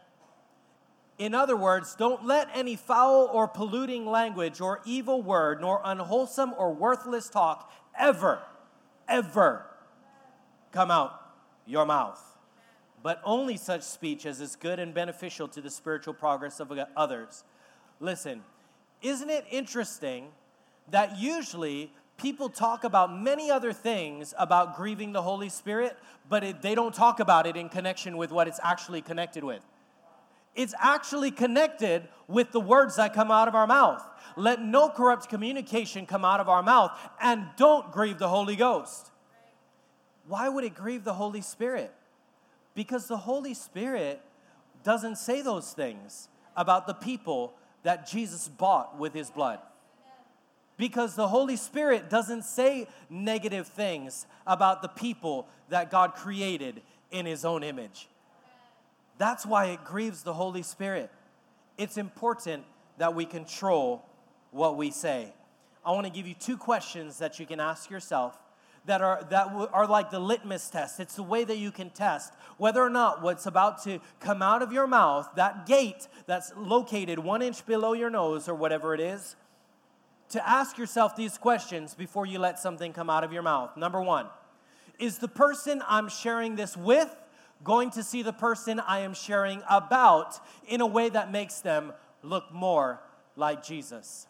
In other words, don't let any foul or polluting language or evil word, nor unwholesome or worthless talk ever, ever come out your mouth. But only such speech as is good and beneficial to the spiritual progress of others. Listen, isn't it interesting that usually people talk about many other things about grieving the Holy Spirit, but it, they don't talk about it in connection with what it's actually connected with? It's actually connected with the words that come out of our mouth. Let no corrupt communication come out of our mouth, and don't grieve the Holy Ghost. Why would it grieve the Holy Spirit? Because the Holy Spirit doesn't say those things about the people that Jesus bought with his blood. Because the Holy Spirit doesn't say negative things about the people that God created in his own image. That's why it grieves the Holy Spirit. It's important that we control what we say. I want to give you two questions that you can ask yourself that are that are like the litmus test. It's the way that you can test whether or not what's about to come out of your mouth, that gate that's located one inch below your nose or whatever it is, to ask yourself these questions before you let something come out of your mouth. Number one, is the person I'm sharing this with going to see the person I am sharing about in a way that makes them look more like Jesus?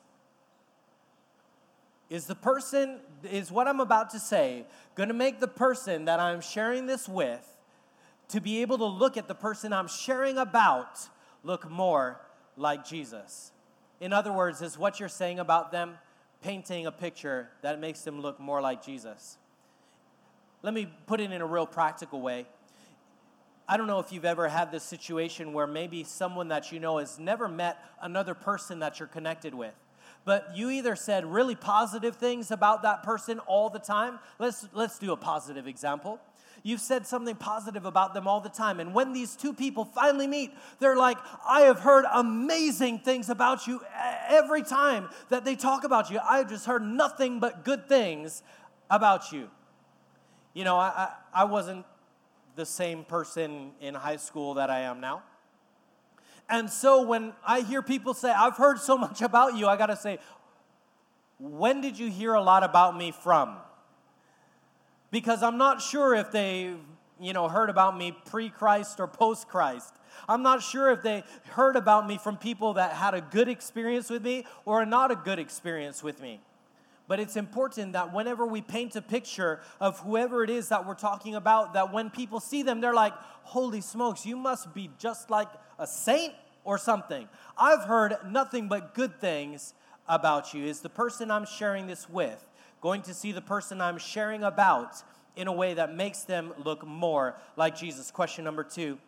Is the person, is what I'm about to say going to make the person that I'm sharing this with to be able to look at the person I'm sharing about look more like Jesus? In other words, is what you're saying about them painting a picture that makes them look more like Jesus? Let me put it in a real practical way. I don't know if you've ever had this situation where maybe someone that you know has never met another person that you're connected with. But you either said really positive things about that person all the time. Let's, let's do a positive example. You've said something positive about them all the time. And when these two people finally meet, they're like, I have heard amazing things about you every time that they talk about you. I have just heard nothing but good things about you. You know, I, I, I wasn't the same person in high school that I am now. And so when I hear people say, I've heard so much about you, I got to say, when did you hear a lot about me from? Because I'm not sure if they, you know, heard about me pre-Christ or post-Christ. I'm not sure if they heard about me from people that had a good experience with me or not a good experience with me. But it's important that whenever we paint a picture of whoever it is that we're talking about, that when people see them, they're like, holy smokes, you must be just like a saint or something. I've heard nothing but good things about you. Is the person I'm sharing this with going to see the person I'm sharing about in a way that makes them look more like Jesus? Question number two.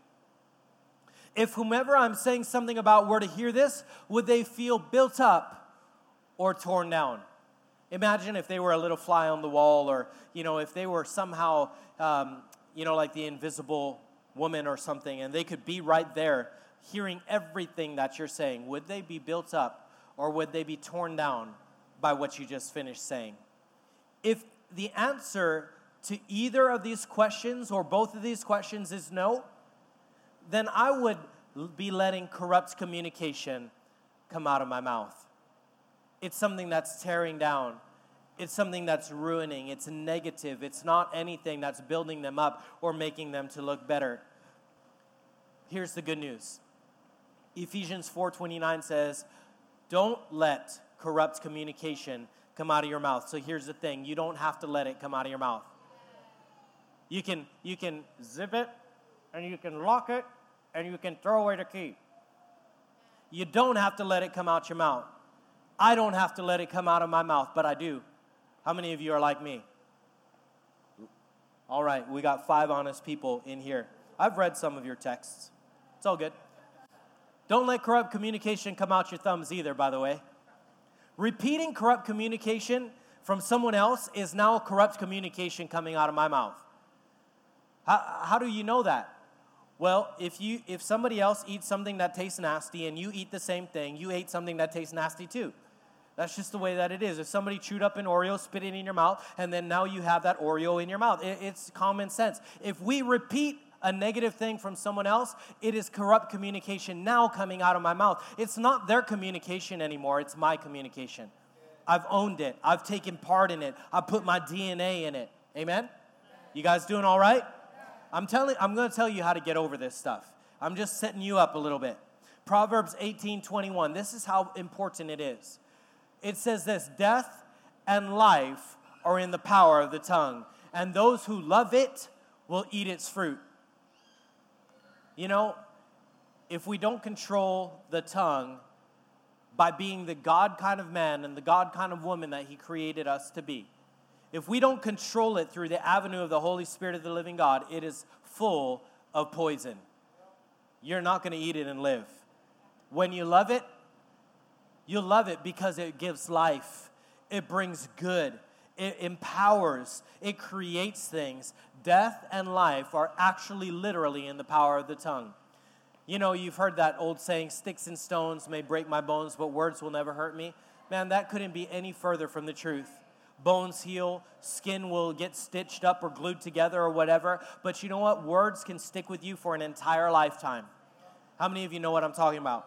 If whomever I'm saying something about were to hear this, would they feel built up or torn down? Imagine if they were a little fly on the wall, or, you know, if they were somehow, um, you know, like the invisible woman or something, and they could be right there hearing everything that you're saying. Would they be built up, or would they be torn down by what you just finished saying? If the answer to either of these questions or both of these questions is no, then I would be letting corrupt communication come out of my mouth. It's something that's tearing down. It's something that's ruining. It's negative. It's not anything that's building them up or making them to look better. Here's the good news. Ephesians four twenty-nine says, don't let corrupt communication come out of your mouth. So here's the thing. You don't have to let it come out of your mouth. You can, you can zip it, and you can lock it, and you can throw away the key. You don't have to let it come out your mouth. I don't have to let it come out of my mouth, but I do. How many of you are like me? All right, we got five honest people in here. I've read some of your texts. It's all good. Don't let corrupt communication come out your thumbs either, by the way. Repeating corrupt communication from someone else is now corrupt communication coming out of my mouth. How, how do you know that? Well, if you if somebody else eats something that tastes nasty and you eat the same thing, you ate something that tastes nasty too. That's just the way that it is. If somebody chewed up an Oreo, spit it in your mouth, and then now you have that Oreo in your mouth. It, it's common sense. If we repeat a negative thing from someone else, it is corrupt communication now coming out of my mouth. It's not their communication anymore. It's my communication. I've owned it. I've taken part in it. I put my D N A in it. Amen? You guys doing all right? I'm telling. I'm going to tell you how to get over this stuff. I'm just setting you up a little bit. Proverbs eighteen twenty-one. This is how important it is. It says this, death and life are in the power of the tongue, and those who love it will eat its fruit. You know, if we don't control the tongue by being the God kind of man and the God kind of woman that he created us to be, if we don't control it through the avenue of the Holy Spirit of the living God, it is full of poison. You're not going to eat it and live. When you love it, you love it because it gives life. It brings good. It empowers. It creates things. Death and life are actually literally in the power of the tongue. You know, you've heard that old saying, sticks and stones may break my bones, but words will never hurt me. Man, that couldn't be any further from the truth. Bones heal, skin will get stitched up or glued together or whatever. But you know what? Words can stick with you for an entire lifetime. How many of you know what I'm talking about?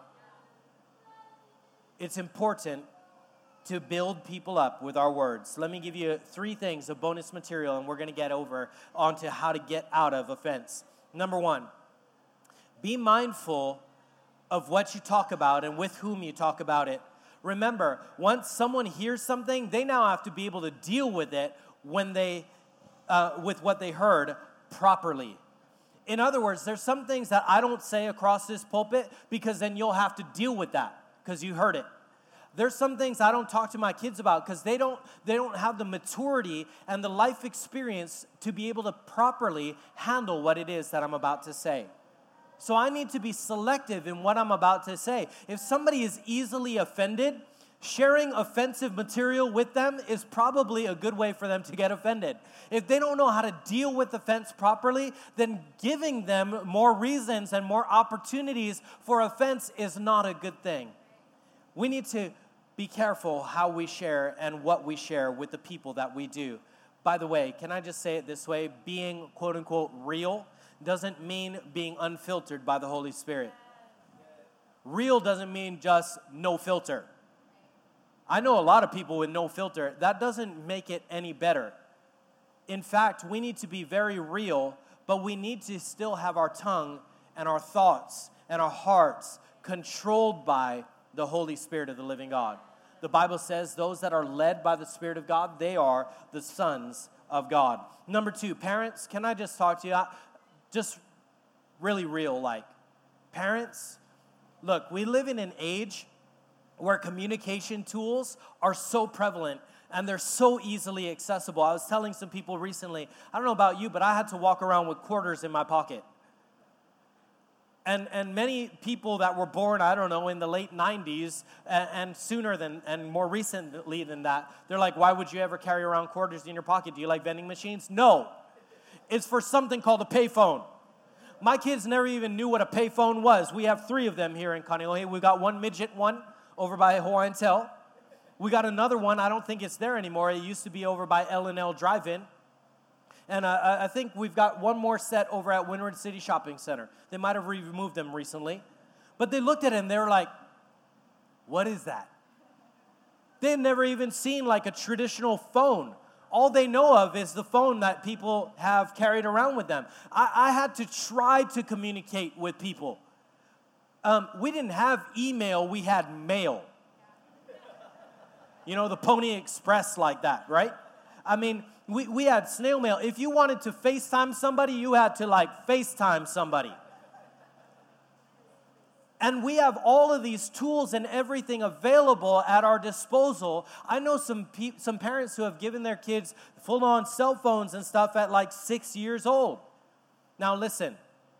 It's important to build people up with our words. Let me give you three things of bonus material, and we're going to get over onto how to get out of offense. Number one, be mindful of what you talk about and with whom you talk about it. Remember, once someone hears something, they now have to be able to deal with it when they, uh, with what they heard properly. In other words, there's some things that I don't say across this pulpit because then you'll have to deal with that because you heard it. There's some things I don't talk to my kids about because they don't they don't have the maturity and the life experience to be able to properly handle what it is that I'm about to say. So I need to be selective in what I'm about to say. If somebody is easily offended, sharing offensive material with them is probably a good way for them to get offended. If they don't know how to deal with offense properly, then giving them more reasons and more opportunities for offense is not a good thing. We need to be careful how we share and what we share with the people that we do. By the way, can I just say it this way? Being quote unquote real doesn't mean being unfiltered by the Holy Spirit. Real doesn't mean just no filter. I know a lot of people with no filter. That doesn't make it any better. In fact, we need to be very real, but we need to still have our tongue and our thoughts and our hearts controlled by the Holy Spirit of the living God. The Bible says those that are led by the Spirit of God, they are the sons of God. Number two, parents, can I just talk to you? I, just really real, like, parents, look, we live in an age where communication tools are so prevalent and they're so easily accessible. I was telling some people recently, I don't know about you, but I had to walk around with quarters in my pocket. And and many people that were born, I don't know, in the late nineties and, and sooner than, and more recently than that, they're like, why would you ever carry around quarters in your pocket? Do you like vending machines? No. It's for something called a payphone. My kids never even knew what a payphone was. We have three of them here in Kaneohe. We got one midget one over by Hawaiian Tel. We got another one. I don't think it's there anymore. It used to be over by L and L Drive-In. And uh, I think we've got one more set over at Windward City Shopping Center. They might have removed them recently. But they looked at it and they were like, what is that? They had never even seen like a traditional phone. All they know of is the phone that people have carried around with them. I, I had to try to communicate with people. Um, we didn't have email, we had mail. You know, the Pony Express like that, right? I mean, we, we had snail mail. If you wanted to FaceTime somebody, you had to like FaceTime somebody. And we have all of these tools and everything available at our disposal. I know some pe- some parents who have given their kids full-on cell phones and stuff at like six years old. Now listen,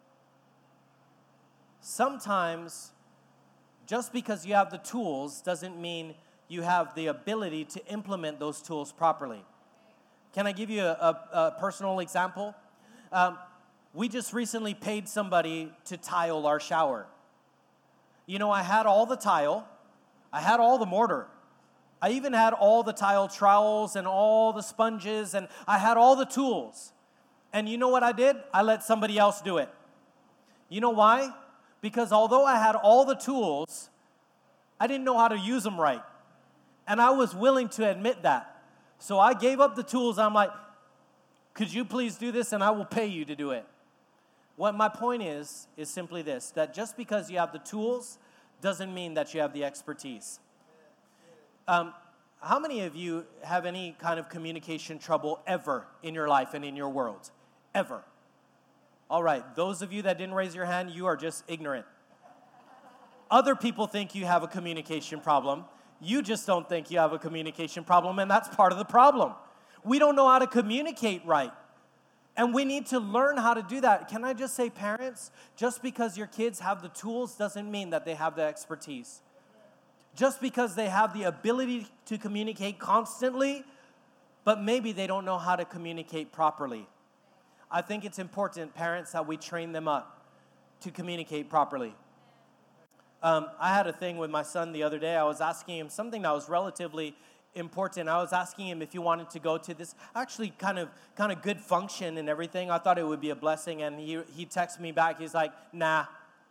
sometimes just because you have the tools doesn't mean you have the ability to implement those tools properly. Can I give you a, a, a personal example? Um, we just recently paid somebody to tile our shower. You know, I had all the tile, I had all the mortar, I even had all the tile trowels and all the sponges, and I had all the tools. And you know what I did? I let somebody else do it. You know why? Because although I had all the tools, I didn't know how to use them right. And I was willing to admit that. So I gave up the tools. I'm like, could you please do this, and I will pay you to do it. What my point is, is simply this, that just because you have the tools doesn't mean that you have the expertise. Um, how many of you have any kind of communication trouble ever in your life and in your world? Ever? All right, those of you that didn't raise your hand, you are just ignorant. Other people think you have a communication problem. You just don't think you have a communication problem, and that's part of the problem. We don't know how to communicate right. And we need to learn how to do that. Can I just say, parents, just because your kids have the tools doesn't mean that they have the expertise. Just because they have the ability to communicate constantly, but maybe they don't know how to communicate properly. I think it's important, parents, that we train them up to communicate properly. Um, I had a thing with my son the other day. I was asking him something that was relatively important. I was asking him if he wanted to go to this actually kind of kind of good function and everything. I thought it would be a blessing, and he he texted me back. He's like, nah.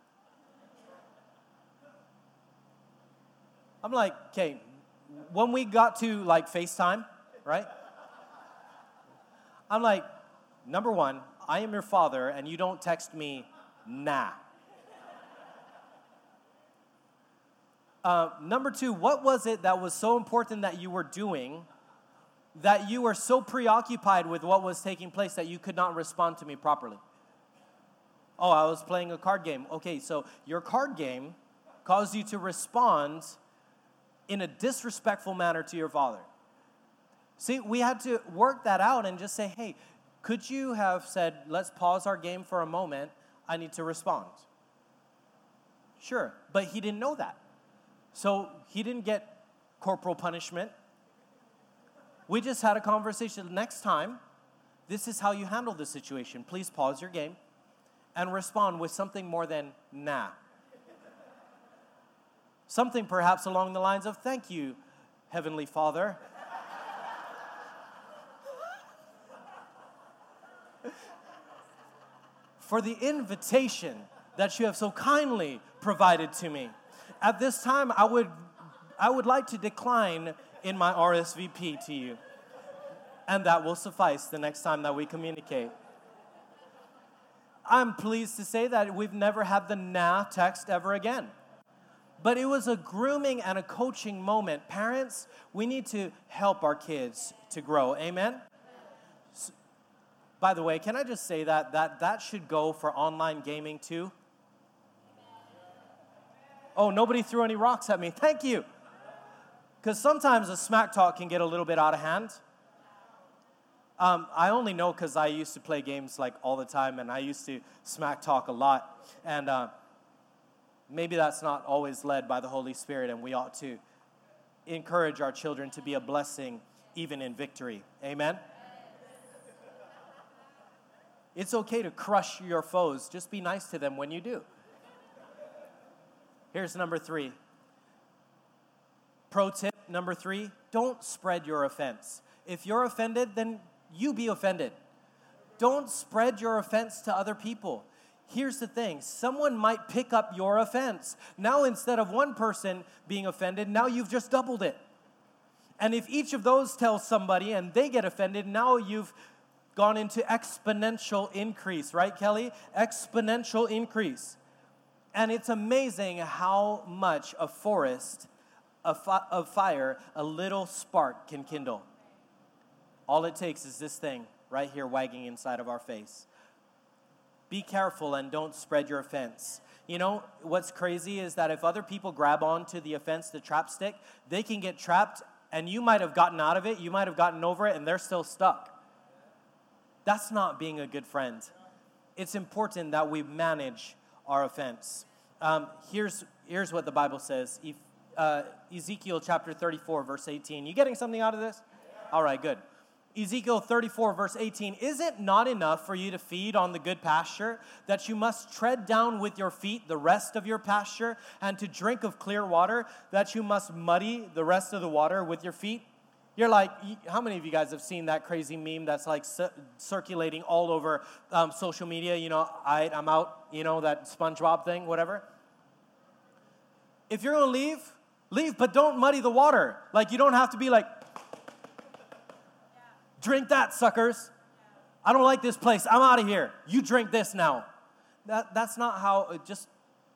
I'm like, okay, when we got to like FaceTime, right? I'm like, number one, I am your father, and you don't text me, nah. Uh, number two, what was it that was so important that you were doing that you were so preoccupied with what was taking place that you could not respond to me properly? Oh, I was playing a card game. Okay, so your card game caused you to respond in a disrespectful manner to your father. See, we had to work that out and just say, hey, could you have said, let's pause our game for a moment, I need to respond. Sure, but he didn't know that. So he didn't get corporal punishment. We just had a conversation. Next time, this is how you handle the situation. Please pause your game and respond with something more than nah. Something perhaps along the lines of, thank you, Heavenly Father. For the invitation that you have so kindly provided to me. At this time, I would, I would like to decline in my R S V P to you. And that will suffice the next time that we communicate. I'm pleased to say that we've never had the nah text ever again. But it was a grooming and a coaching moment. Parents, we need to help our kids to grow. Amen? So, by the way, can I just say that that, that should go for online gaming too? Oh, nobody threw any rocks at me. Thank you. Because sometimes the smack talk can get a little bit out of hand. Um, I only know because I used to play games like all the time, and I used to smack talk a lot. And uh, maybe that's not always led by the Holy Spirit, and we ought to encourage our children to be a blessing even in victory. Amen? It's okay to crush your foes. Just be nice to them when you do. Here's number three. Pro tip number three, don't spread your offense. If you're offended, then you be offended. Don't spread your offense to other people. Here's the thing, someone might pick up your offense. Now instead of one person being offended, now you've just doubled it. And if each of those tells somebody and they get offended, now you've gone into exponential increase, right, Kelly? Exponential increase. And it's amazing how much a forest of fire, a little spark can kindle. All it takes is this thing right here wagging inside of our face. Be careful and don't spread your offense. You know, what's crazy is that if other people grab onto the offense, the trap stick, they can get trapped, and you might have gotten out of it, you might have gotten over it, and they're still stuck. That's not being a good friend. It's important that we manage our offense. Um, here's, here's what the Bible says. If, uh, Ezekiel chapter thirty-four, verse eighteen. You getting something out of this? All right, good. Ezekiel thirty-four, verse eighteen. Is it not enough for you to feed on the good pasture, that you must tread down with your feet the rest of your pasture, and to drink of clear water, that you must muddy the rest of the water with your feet? You're like, how many of you guys have seen that crazy meme that's like c- circulating all over um, social media? You know, I, I'm out, you know, that SpongeBob thing, whatever. If you're going to leave, leave, but don't muddy the water. Like, you don't have to be like, drink that, suckers. I don't like this place. I'm out of here. You drink this now. That, that's not how, it just,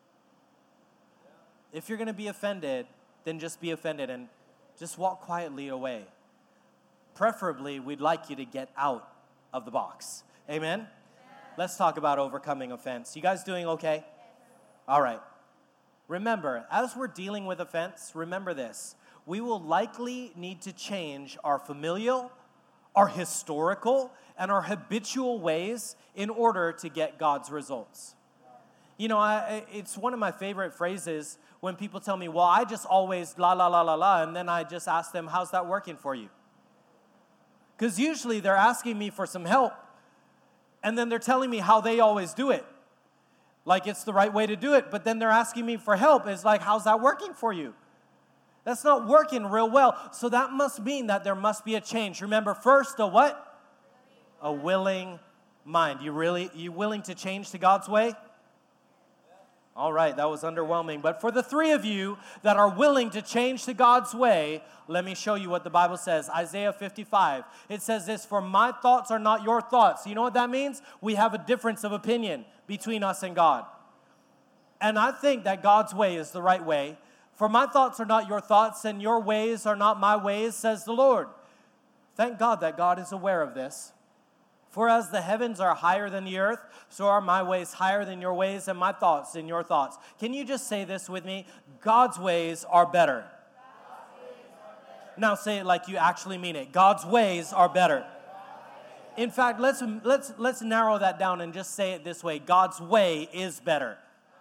if you're going to be offended, then just be offended and just walk quietly away. Preferably, we'd like you to get out of the box. Amen? Amen? Let's talk about overcoming offense. You guys doing okay? Yes. All right. Remember, as we're dealing with offense, remember this. We will likely need to change our familial, our historical, and our habitual ways in order to get God's results. You know, I, it's one of my favorite phrases when people tell me, well, I just always la, la, la, la, la, and then I just ask them, how's that working for you? Because usually they're asking me for some help, and then they're telling me how they always do it. Like it's the right way to do it, but then they're asking me for help. It's like, how's that working for you? That's not working real well. So that must mean that there must be a change. Remember, first, a what? A willing mind. You really, you willing to change to God's way? All right, that was underwhelming. But for the three of you that are willing to change to God's way, let me show you what the Bible says. Isaiah fifty-five. It says this, for my thoughts are not your thoughts. You know what that means? We have a difference of opinion between us and God. And I think that God's way is the right way. For my thoughts are not your thoughts, and your ways are not my ways, says the Lord. Thank God that God is aware of this. For as the heavens are higher than the earth, so are my ways higher than your ways, and my thoughts than your thoughts. Can you just say this with me? God's ways are better. God's ways are better. Now say it like you actually mean it. God's ways are better. In fact, let's let's let's narrow that down and just say it this way. God's way is better.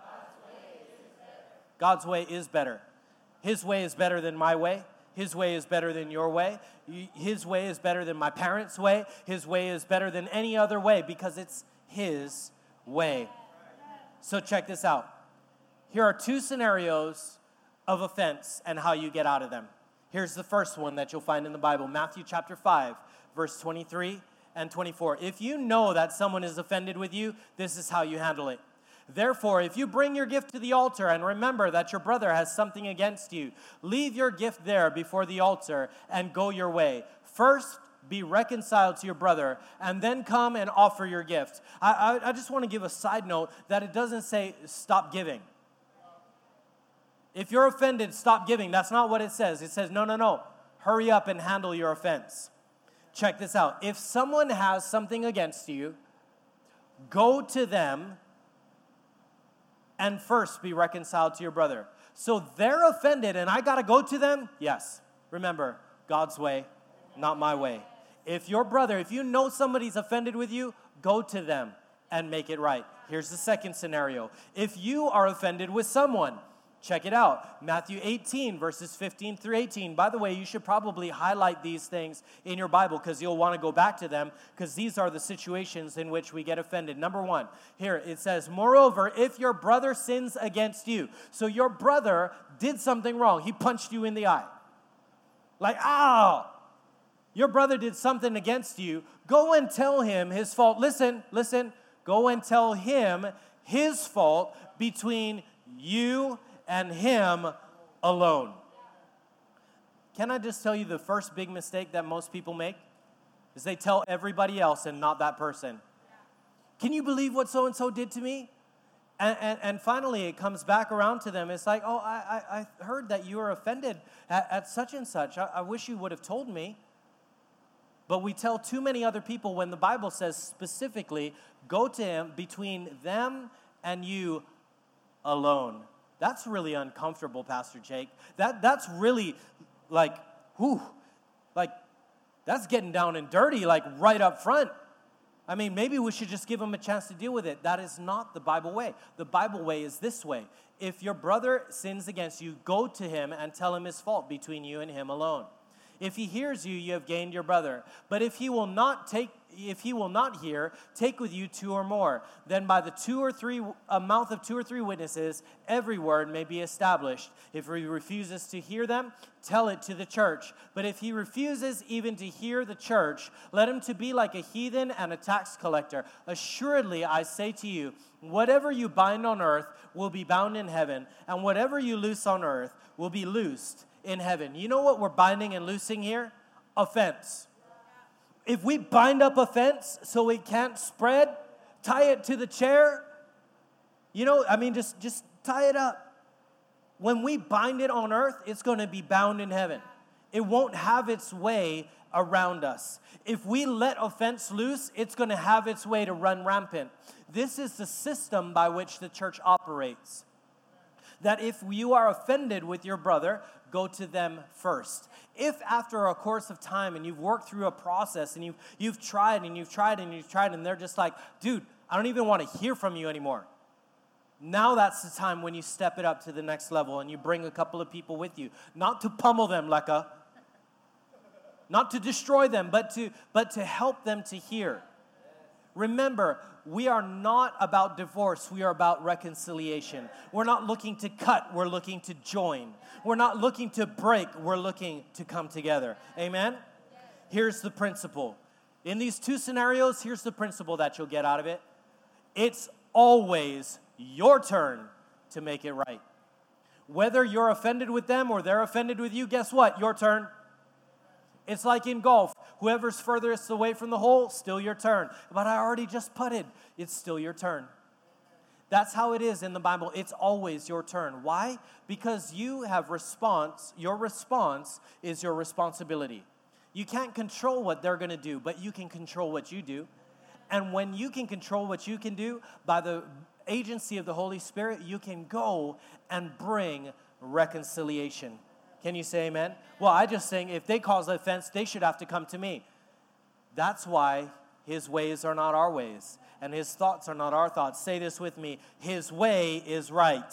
God's way is better. His way is better than my way. His way is better than your way. His way is better than my parents' way. His way is better than any other way because it's His way. So check this out. Here are two scenarios of offense and how you get out of them. Here's the first one that you'll find in the Bible, Matthew chapter five, verse twenty-three and twenty-four. If you know that someone is offended with you, this is how you handle it. Therefore, if you bring your gift to the altar and remember that your brother has something against you, leave your gift there before the altar and go your way. First, be reconciled to your brother, and then come and offer your gift. I, I, I just want to give a side note that it doesn't say stop giving. If you're offended, stop giving. That's not what it says. It says, no, no, no. Hurry up and handle your offense. Check this out. If someone has something against you, go to them and first be reconciled to your brother. So they're offended and I got to go to them? Yes. Remember, God's way, not my way. If your brother, if you know somebody's offended with you, go to them and make it right. Here's the second scenario. If you are offended with someone, check it out. Matthew eighteen, verses fifteen through eighteen. By the way, you should probably highlight these things in your Bible because you'll want to go back to them because these are the situations in which we get offended. Number one, here it says, moreover, if your brother sins against you. So your brother did something wrong. He punched you in the eye. Like, ow! Your brother did something against you. Go and tell him his fault. Listen, listen. Go and tell him his fault between you and him alone. Can I just tell you the first big mistake that most people make is they tell everybody else and not that person. Can you believe what so-and-so did to me? And, and, and finally it comes back around to them. It's like, oh, I, I, I heard that you were offended at, at such and such. I, I wish you would have told me. But we tell too many other people when the Bible says specifically, go to him between them and you alone. That's really uncomfortable, Pastor Jake. That that's really like, whew, like that's getting down and dirty, like right up front. I mean, maybe we should just give him a chance to deal with it. That is not the Bible way. The Bible way is this way. If your brother sins against you, go to him and tell him his fault between you and him alone. If he hears you, you have gained your brother. But if he will not take, if he will not hear, take with you two or more. Then by the two or three, a mouth of two or three witnesses, every word may be established. If he refuses to hear them, tell it to the church. But if he refuses even to hear the church, let him to be like a heathen and a tax collector. Assuredly, I say to you, whatever you bind on earth will be bound in heaven, and whatever you loose on earth will be loosed in heaven. You know what we're binding and loosing here? Offense. If we bind up offense so it can't spread, tie it to the chair. You know, I mean, just, just tie it up. When we bind it on earth, it's going to be bound in heaven. It won't have its way around us. If we let offense loose, it's going to have its way to run rampant. This is the system by which the church operates. That if you are offended with your brother, go to them first. If after a course of time and you've worked through a process and you've, you've tried and you've tried and you've tried and they're just like, dude, I don't even want to hear from you anymore. Now that's the time when you step it up to the next level and you bring a couple of people with you. Not to pummel them, Lekka. Not to destroy them, but to, but to help them to hear. Remember, we are not about divorce. We are about reconciliation. We're not looking to cut. We're looking to join. We're not looking to break. We're looking to come together. Amen? Here's the principle. In these two scenarios, here's the principle that you'll get out of it. It's always your turn to make it right. Whether you're offended with them or they're offended with you, guess what? Your turn. It's like in golf. Whoever's furthest away from the hole, still your turn. But I already just putted. It's still your turn. That's how it is in the Bible. It's always your turn. Why? Because you have response. Your response is your responsibility. You can't control what they're going to do, but you can control what you do. And when you can control what you can do, by the agency of the Holy Spirit, you can go and bring reconciliation. Can you say amen? Well, I just think if they cause offense, they should have to come to me. That's why his ways are not our ways, and his thoughts are not our thoughts. Say this with me. His way is right.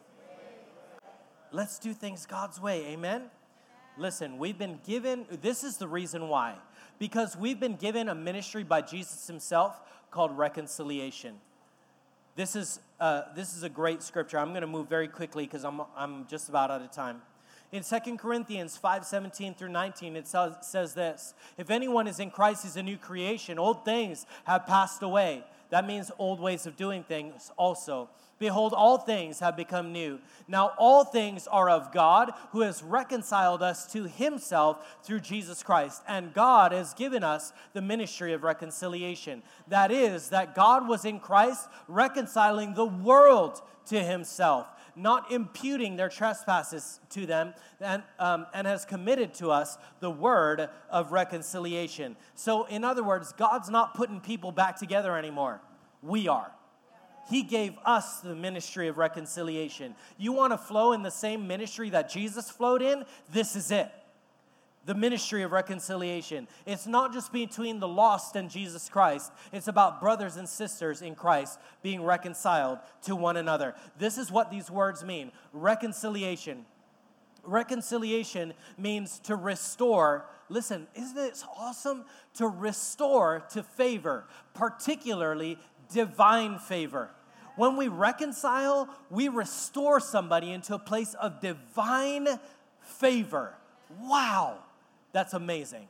Let's do things God's way. Amen? Listen, we've been given, this is the reason why. Because we've been given a ministry by Jesus himself called reconciliation. This is uh, this is a great scripture. I'm going to move very quickly because I'm I'm just about out of time. In Second Corinthians five seventeen through nineteen, it says, says this. If anyone is in Christ, he's a new creation. Old things have passed away. That means old ways of doing things also. Behold, all things have become new. Now all things are of God, who has reconciled us to himself through Jesus Christ. And God has given us the ministry of reconciliation. That is, that God was in Christ reconciling the world to himself, not imputing their trespasses to them, and, um, and has committed to us the word of reconciliation. So, in other words, God's not putting people back together anymore. We are. He gave us the ministry of reconciliation. You want to flow in the same ministry that Jesus flowed in? This is it. The ministry of reconciliation. It's not just between the lost and Jesus Christ. It's about brothers and sisters in Christ being reconciled to one another. This is what these words mean. Reconciliation. Reconciliation means to restore. Listen, isn't it awesome? To restore to favor, particularly divine favor. When we reconcile, we restore somebody into a place of divine favor. Wow. That's amazing.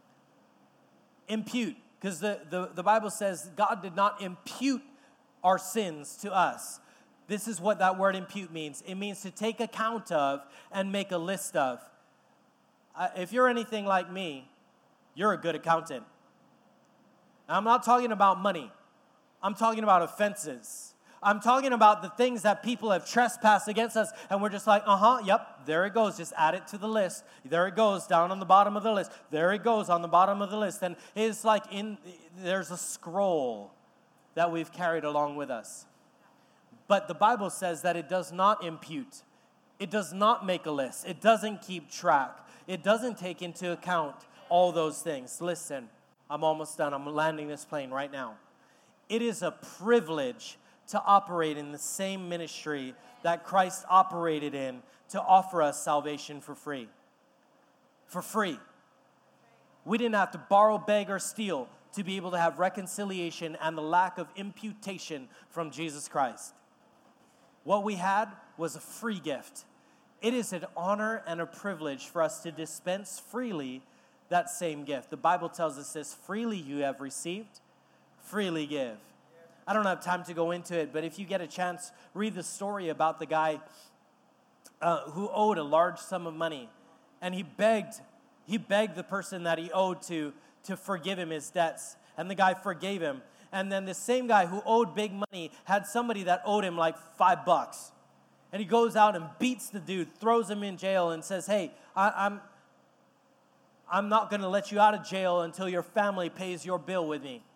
Impute, because the, the, the Bible says God did not impute our sins to us. This is what that word impute means. It means to take account of and make a list of. Uh, if you're anything like me, you're a good accountant. Now, I'm not talking about money. I'm talking about offenses. I'm talking about the things that people have trespassed against us, and we're just like, uh-huh, yep, there it goes. Just add it to the list. There it goes, down on the bottom of the list. There it goes, on the bottom of the list. And it's like in there's a scroll that we've carried along with us. But the Bible says that it does not impute. It does not make a list. It doesn't keep track. It doesn't take into account all those things. Listen, I'm almost done. I'm landing this plane right now. It is a privilege to operate in the same ministry that Christ operated in to offer us salvation for free. For free. We didn't have to borrow, beg, or steal to be able to have reconciliation and the lack of imputation from Jesus Christ. What we had was a free gift. It is an honor and a privilege for us to dispense freely that same gift. The Bible tells us this, freely you have received, freely give. I don't have time to go into it, but if you get a chance, read the story about the guy uh, who owed a large sum of money, and he begged, he begged the person that he owed to to forgive him his debts, and the guy forgave him. And then the same guy who owed big money had somebody that owed him like five bucks, and he goes out and beats the dude, throws him in jail, and says, "Hey, I, I'm I'm not going to let you out of jail until your family pays your bill with me."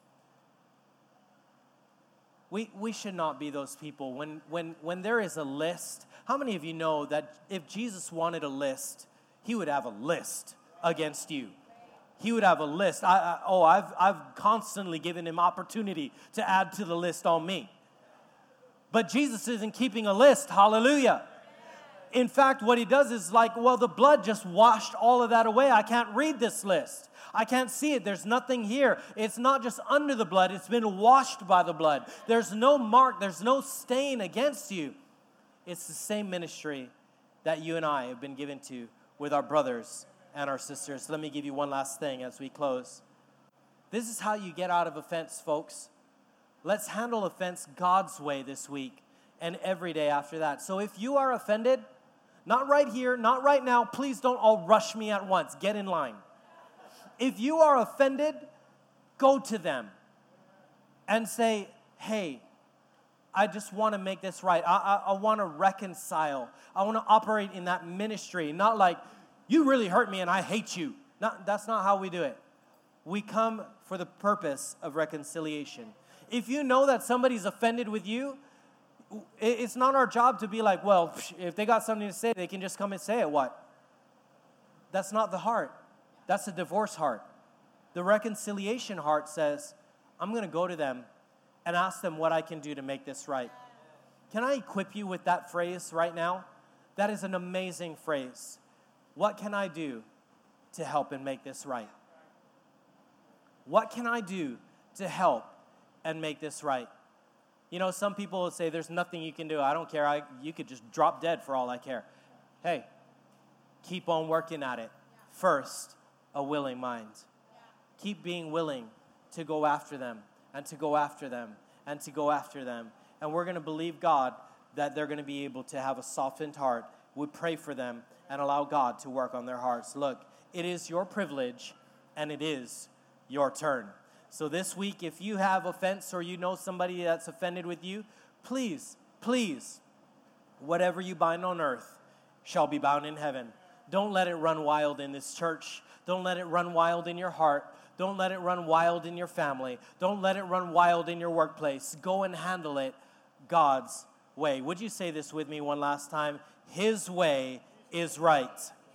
We, we should not be those people. When, when, when there is a list, how many of you know that if Jesus wanted a list, he would have a list against you? He would have a list. I, I, oh, I've, I've constantly given him opportunity to add to the list on me. But Jesus isn't keeping a list. Hallelujah. In fact, what he does is like, well, the blood just washed all of that away. I can't read this list. I can't see it. There's nothing here. It's not just under the blood. It's been washed by the blood. There's no mark. There's no stain against you. It's the same ministry that you and I have been given to with our brothers and our sisters. Let me give you one last thing as we close. This is how you get out of offense, folks. Let's handle offense God's way this week and every day after that. So if you are offended, not right here, not right now, please don't all rush me at once. Get in line. If you are offended, go to them and say, "Hey, I just want to make this right. I, I, I want to reconcile. I want to operate in that ministry." Not like, "You really hurt me and I hate you." Not, that's not how we do it. We come for the purpose of reconciliation. If you know that somebody's offended with you, it's not our job to be like, "Well, if they got something to say, they can just come and say it." What? That's not the heart. That's the divorce heart. The reconciliation heart says, "I'm going to go to them and ask them what I can do to make this right." Can I equip you with that phrase right now? That is an amazing phrase. What can I do to help and make this right? What can I do to help and make this right? You know, some people will say, "There's nothing you can do. I don't care. I, you could just drop dead for all I care." Hey, keep on working at it. First, a willing mind. Keep being willing to go after them and to go after them and to go after them. And we're going to believe God that they're going to be able to have a softened heart. We pray for them and allow God to work on their hearts. Look, it is your privilege and it is your turn. So this week, if you have offense or you know somebody that's offended with you, please, please, whatever you bind on earth shall be bound in heaven. Don't let it run wild in this church. Don't let it run wild in your heart. Don't let it run wild in your family. Don't let it run wild in your workplace. Go and handle it God's way. Would you say this with me one last time? His way is right.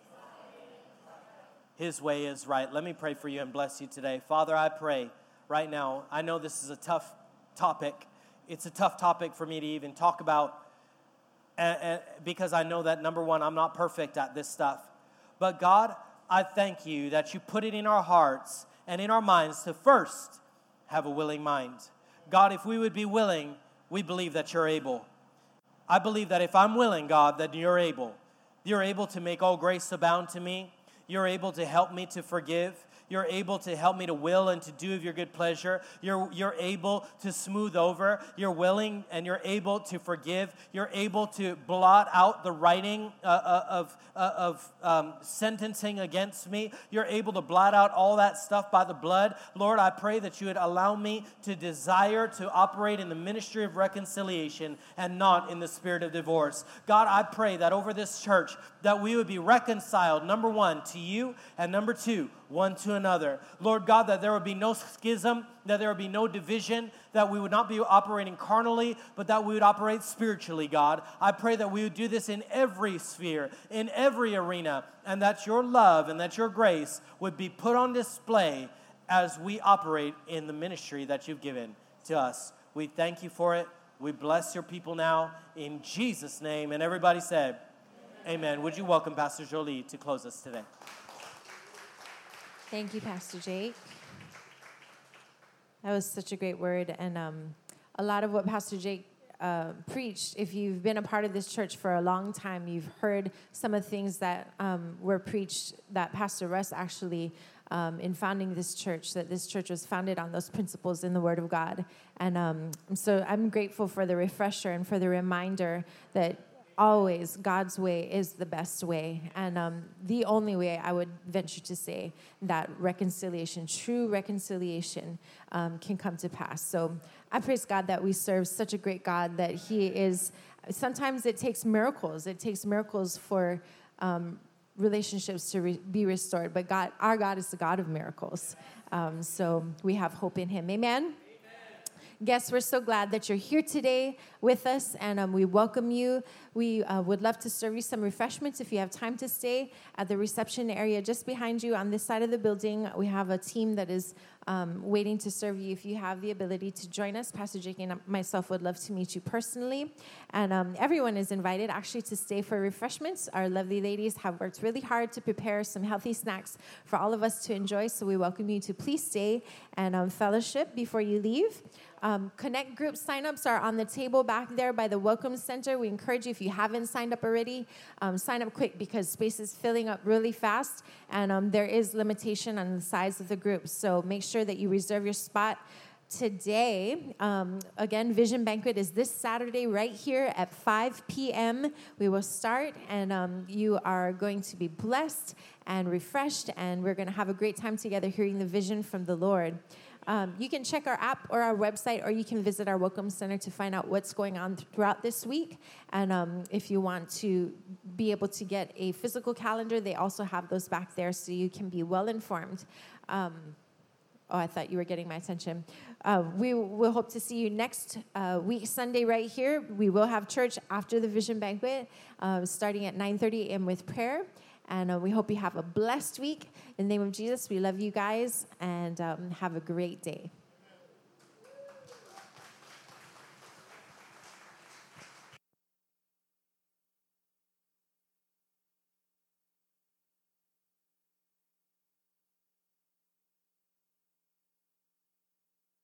His way is right. Let me pray for you and bless you today. Father, I pray right now. I know this is a tough topic. It's a tough topic for me to even talk about and, and, because I know that, number one, I'm not perfect at this stuff. But God, I thank you that you put it in our hearts and in our minds to first have a willing mind. God, if we would be willing, we believe that you're able. I believe that if I'm willing, God, that you're able. You're able to make all grace abound to me. You're able to help me to forgive. You're able to help me to will and to do of your good pleasure. You're, you're able to smooth over. You're willing and you're able to forgive. You're able to blot out the writing uh, of, uh, of um, sentencing against me. You're able to blot out all that stuff by the blood. Lord, I pray that you would allow me to desire to operate in the ministry of reconciliation and not in the spirit of divorce. God, I pray that over this church that we would be reconciled, number one, to you, and number two, one to another. Lord God, that there would be no schism, that there would be no division, that we would not be operating carnally, but that we would operate spiritually, God. I pray that we would do this in every sphere, in every arena, and that your love and that your grace would be put on display as we operate in the ministry that you've given to us. We thank you for it. We bless your people now in Jesus' name. And everybody said, amen. Would you welcome Pastor Jolie to close us today? Thank you, Pastor Jake. That was such a great word. And um, a lot of what Pastor Jake uh, preached, if you've been a part of this church for a long time, you've heard some of the things that um, were preached that Pastor Russ actually, um, in founding this church, that this church was founded on those principles in the Word of God. And um, so I'm grateful for the refresher and for the reminder that always God's way is the best way, and um, the only way, I would venture to say, that reconciliation, true reconciliation, um, can come to pass. So I praise God that we serve such a great God, that he is, sometimes it takes miracles. It takes miracles for um, relationships to re- be restored, but God, our God is the God of miracles. Um, so we have hope in him. Amen? Guests, we're so glad that you're here today with us, and um, we welcome you. We uh, would love to serve you some refreshments if you have time to stay at the reception area just behind you on this side of the building. We have a team that is um, waiting to serve you. If you have the ability to join us, Pastor Jake and myself would love to meet you personally. And um, everyone is invited actually to stay for refreshments. Our lovely ladies have worked really hard to prepare some healthy snacks for all of us to enjoy, so we welcome you to please stay and um, fellowship before you leave. Um, Connect group signups are on the table back there by the Welcome Center. We encourage you, if you haven't signed up already, um, sign up quick because space is filling up really fast, and um, there is limitation on the size of the group. So make sure that you reserve your spot today. Um, again, Vision Banquet is this Saturday right here at five p.m. We will start, and um, you are going to be blessed and refreshed, and we're going to have a great time together hearing the vision from the Lord. Um, you can check our app or our website, or you can visit our Welcome Center to find out what's going on throughout this week. And um, if you want to be able to get a physical calendar, they also have those back there so you can be well informed. Um, oh, I thought you were getting my attention. Uh, we will hope to see you next uh, week, Sunday, right here. We will have church after the Vision Banquet, uh, starting at nine thirty a.m. with prayer. And uh, we hope you have a blessed week. In the name of Jesus, we love you guys, and um, have a great day.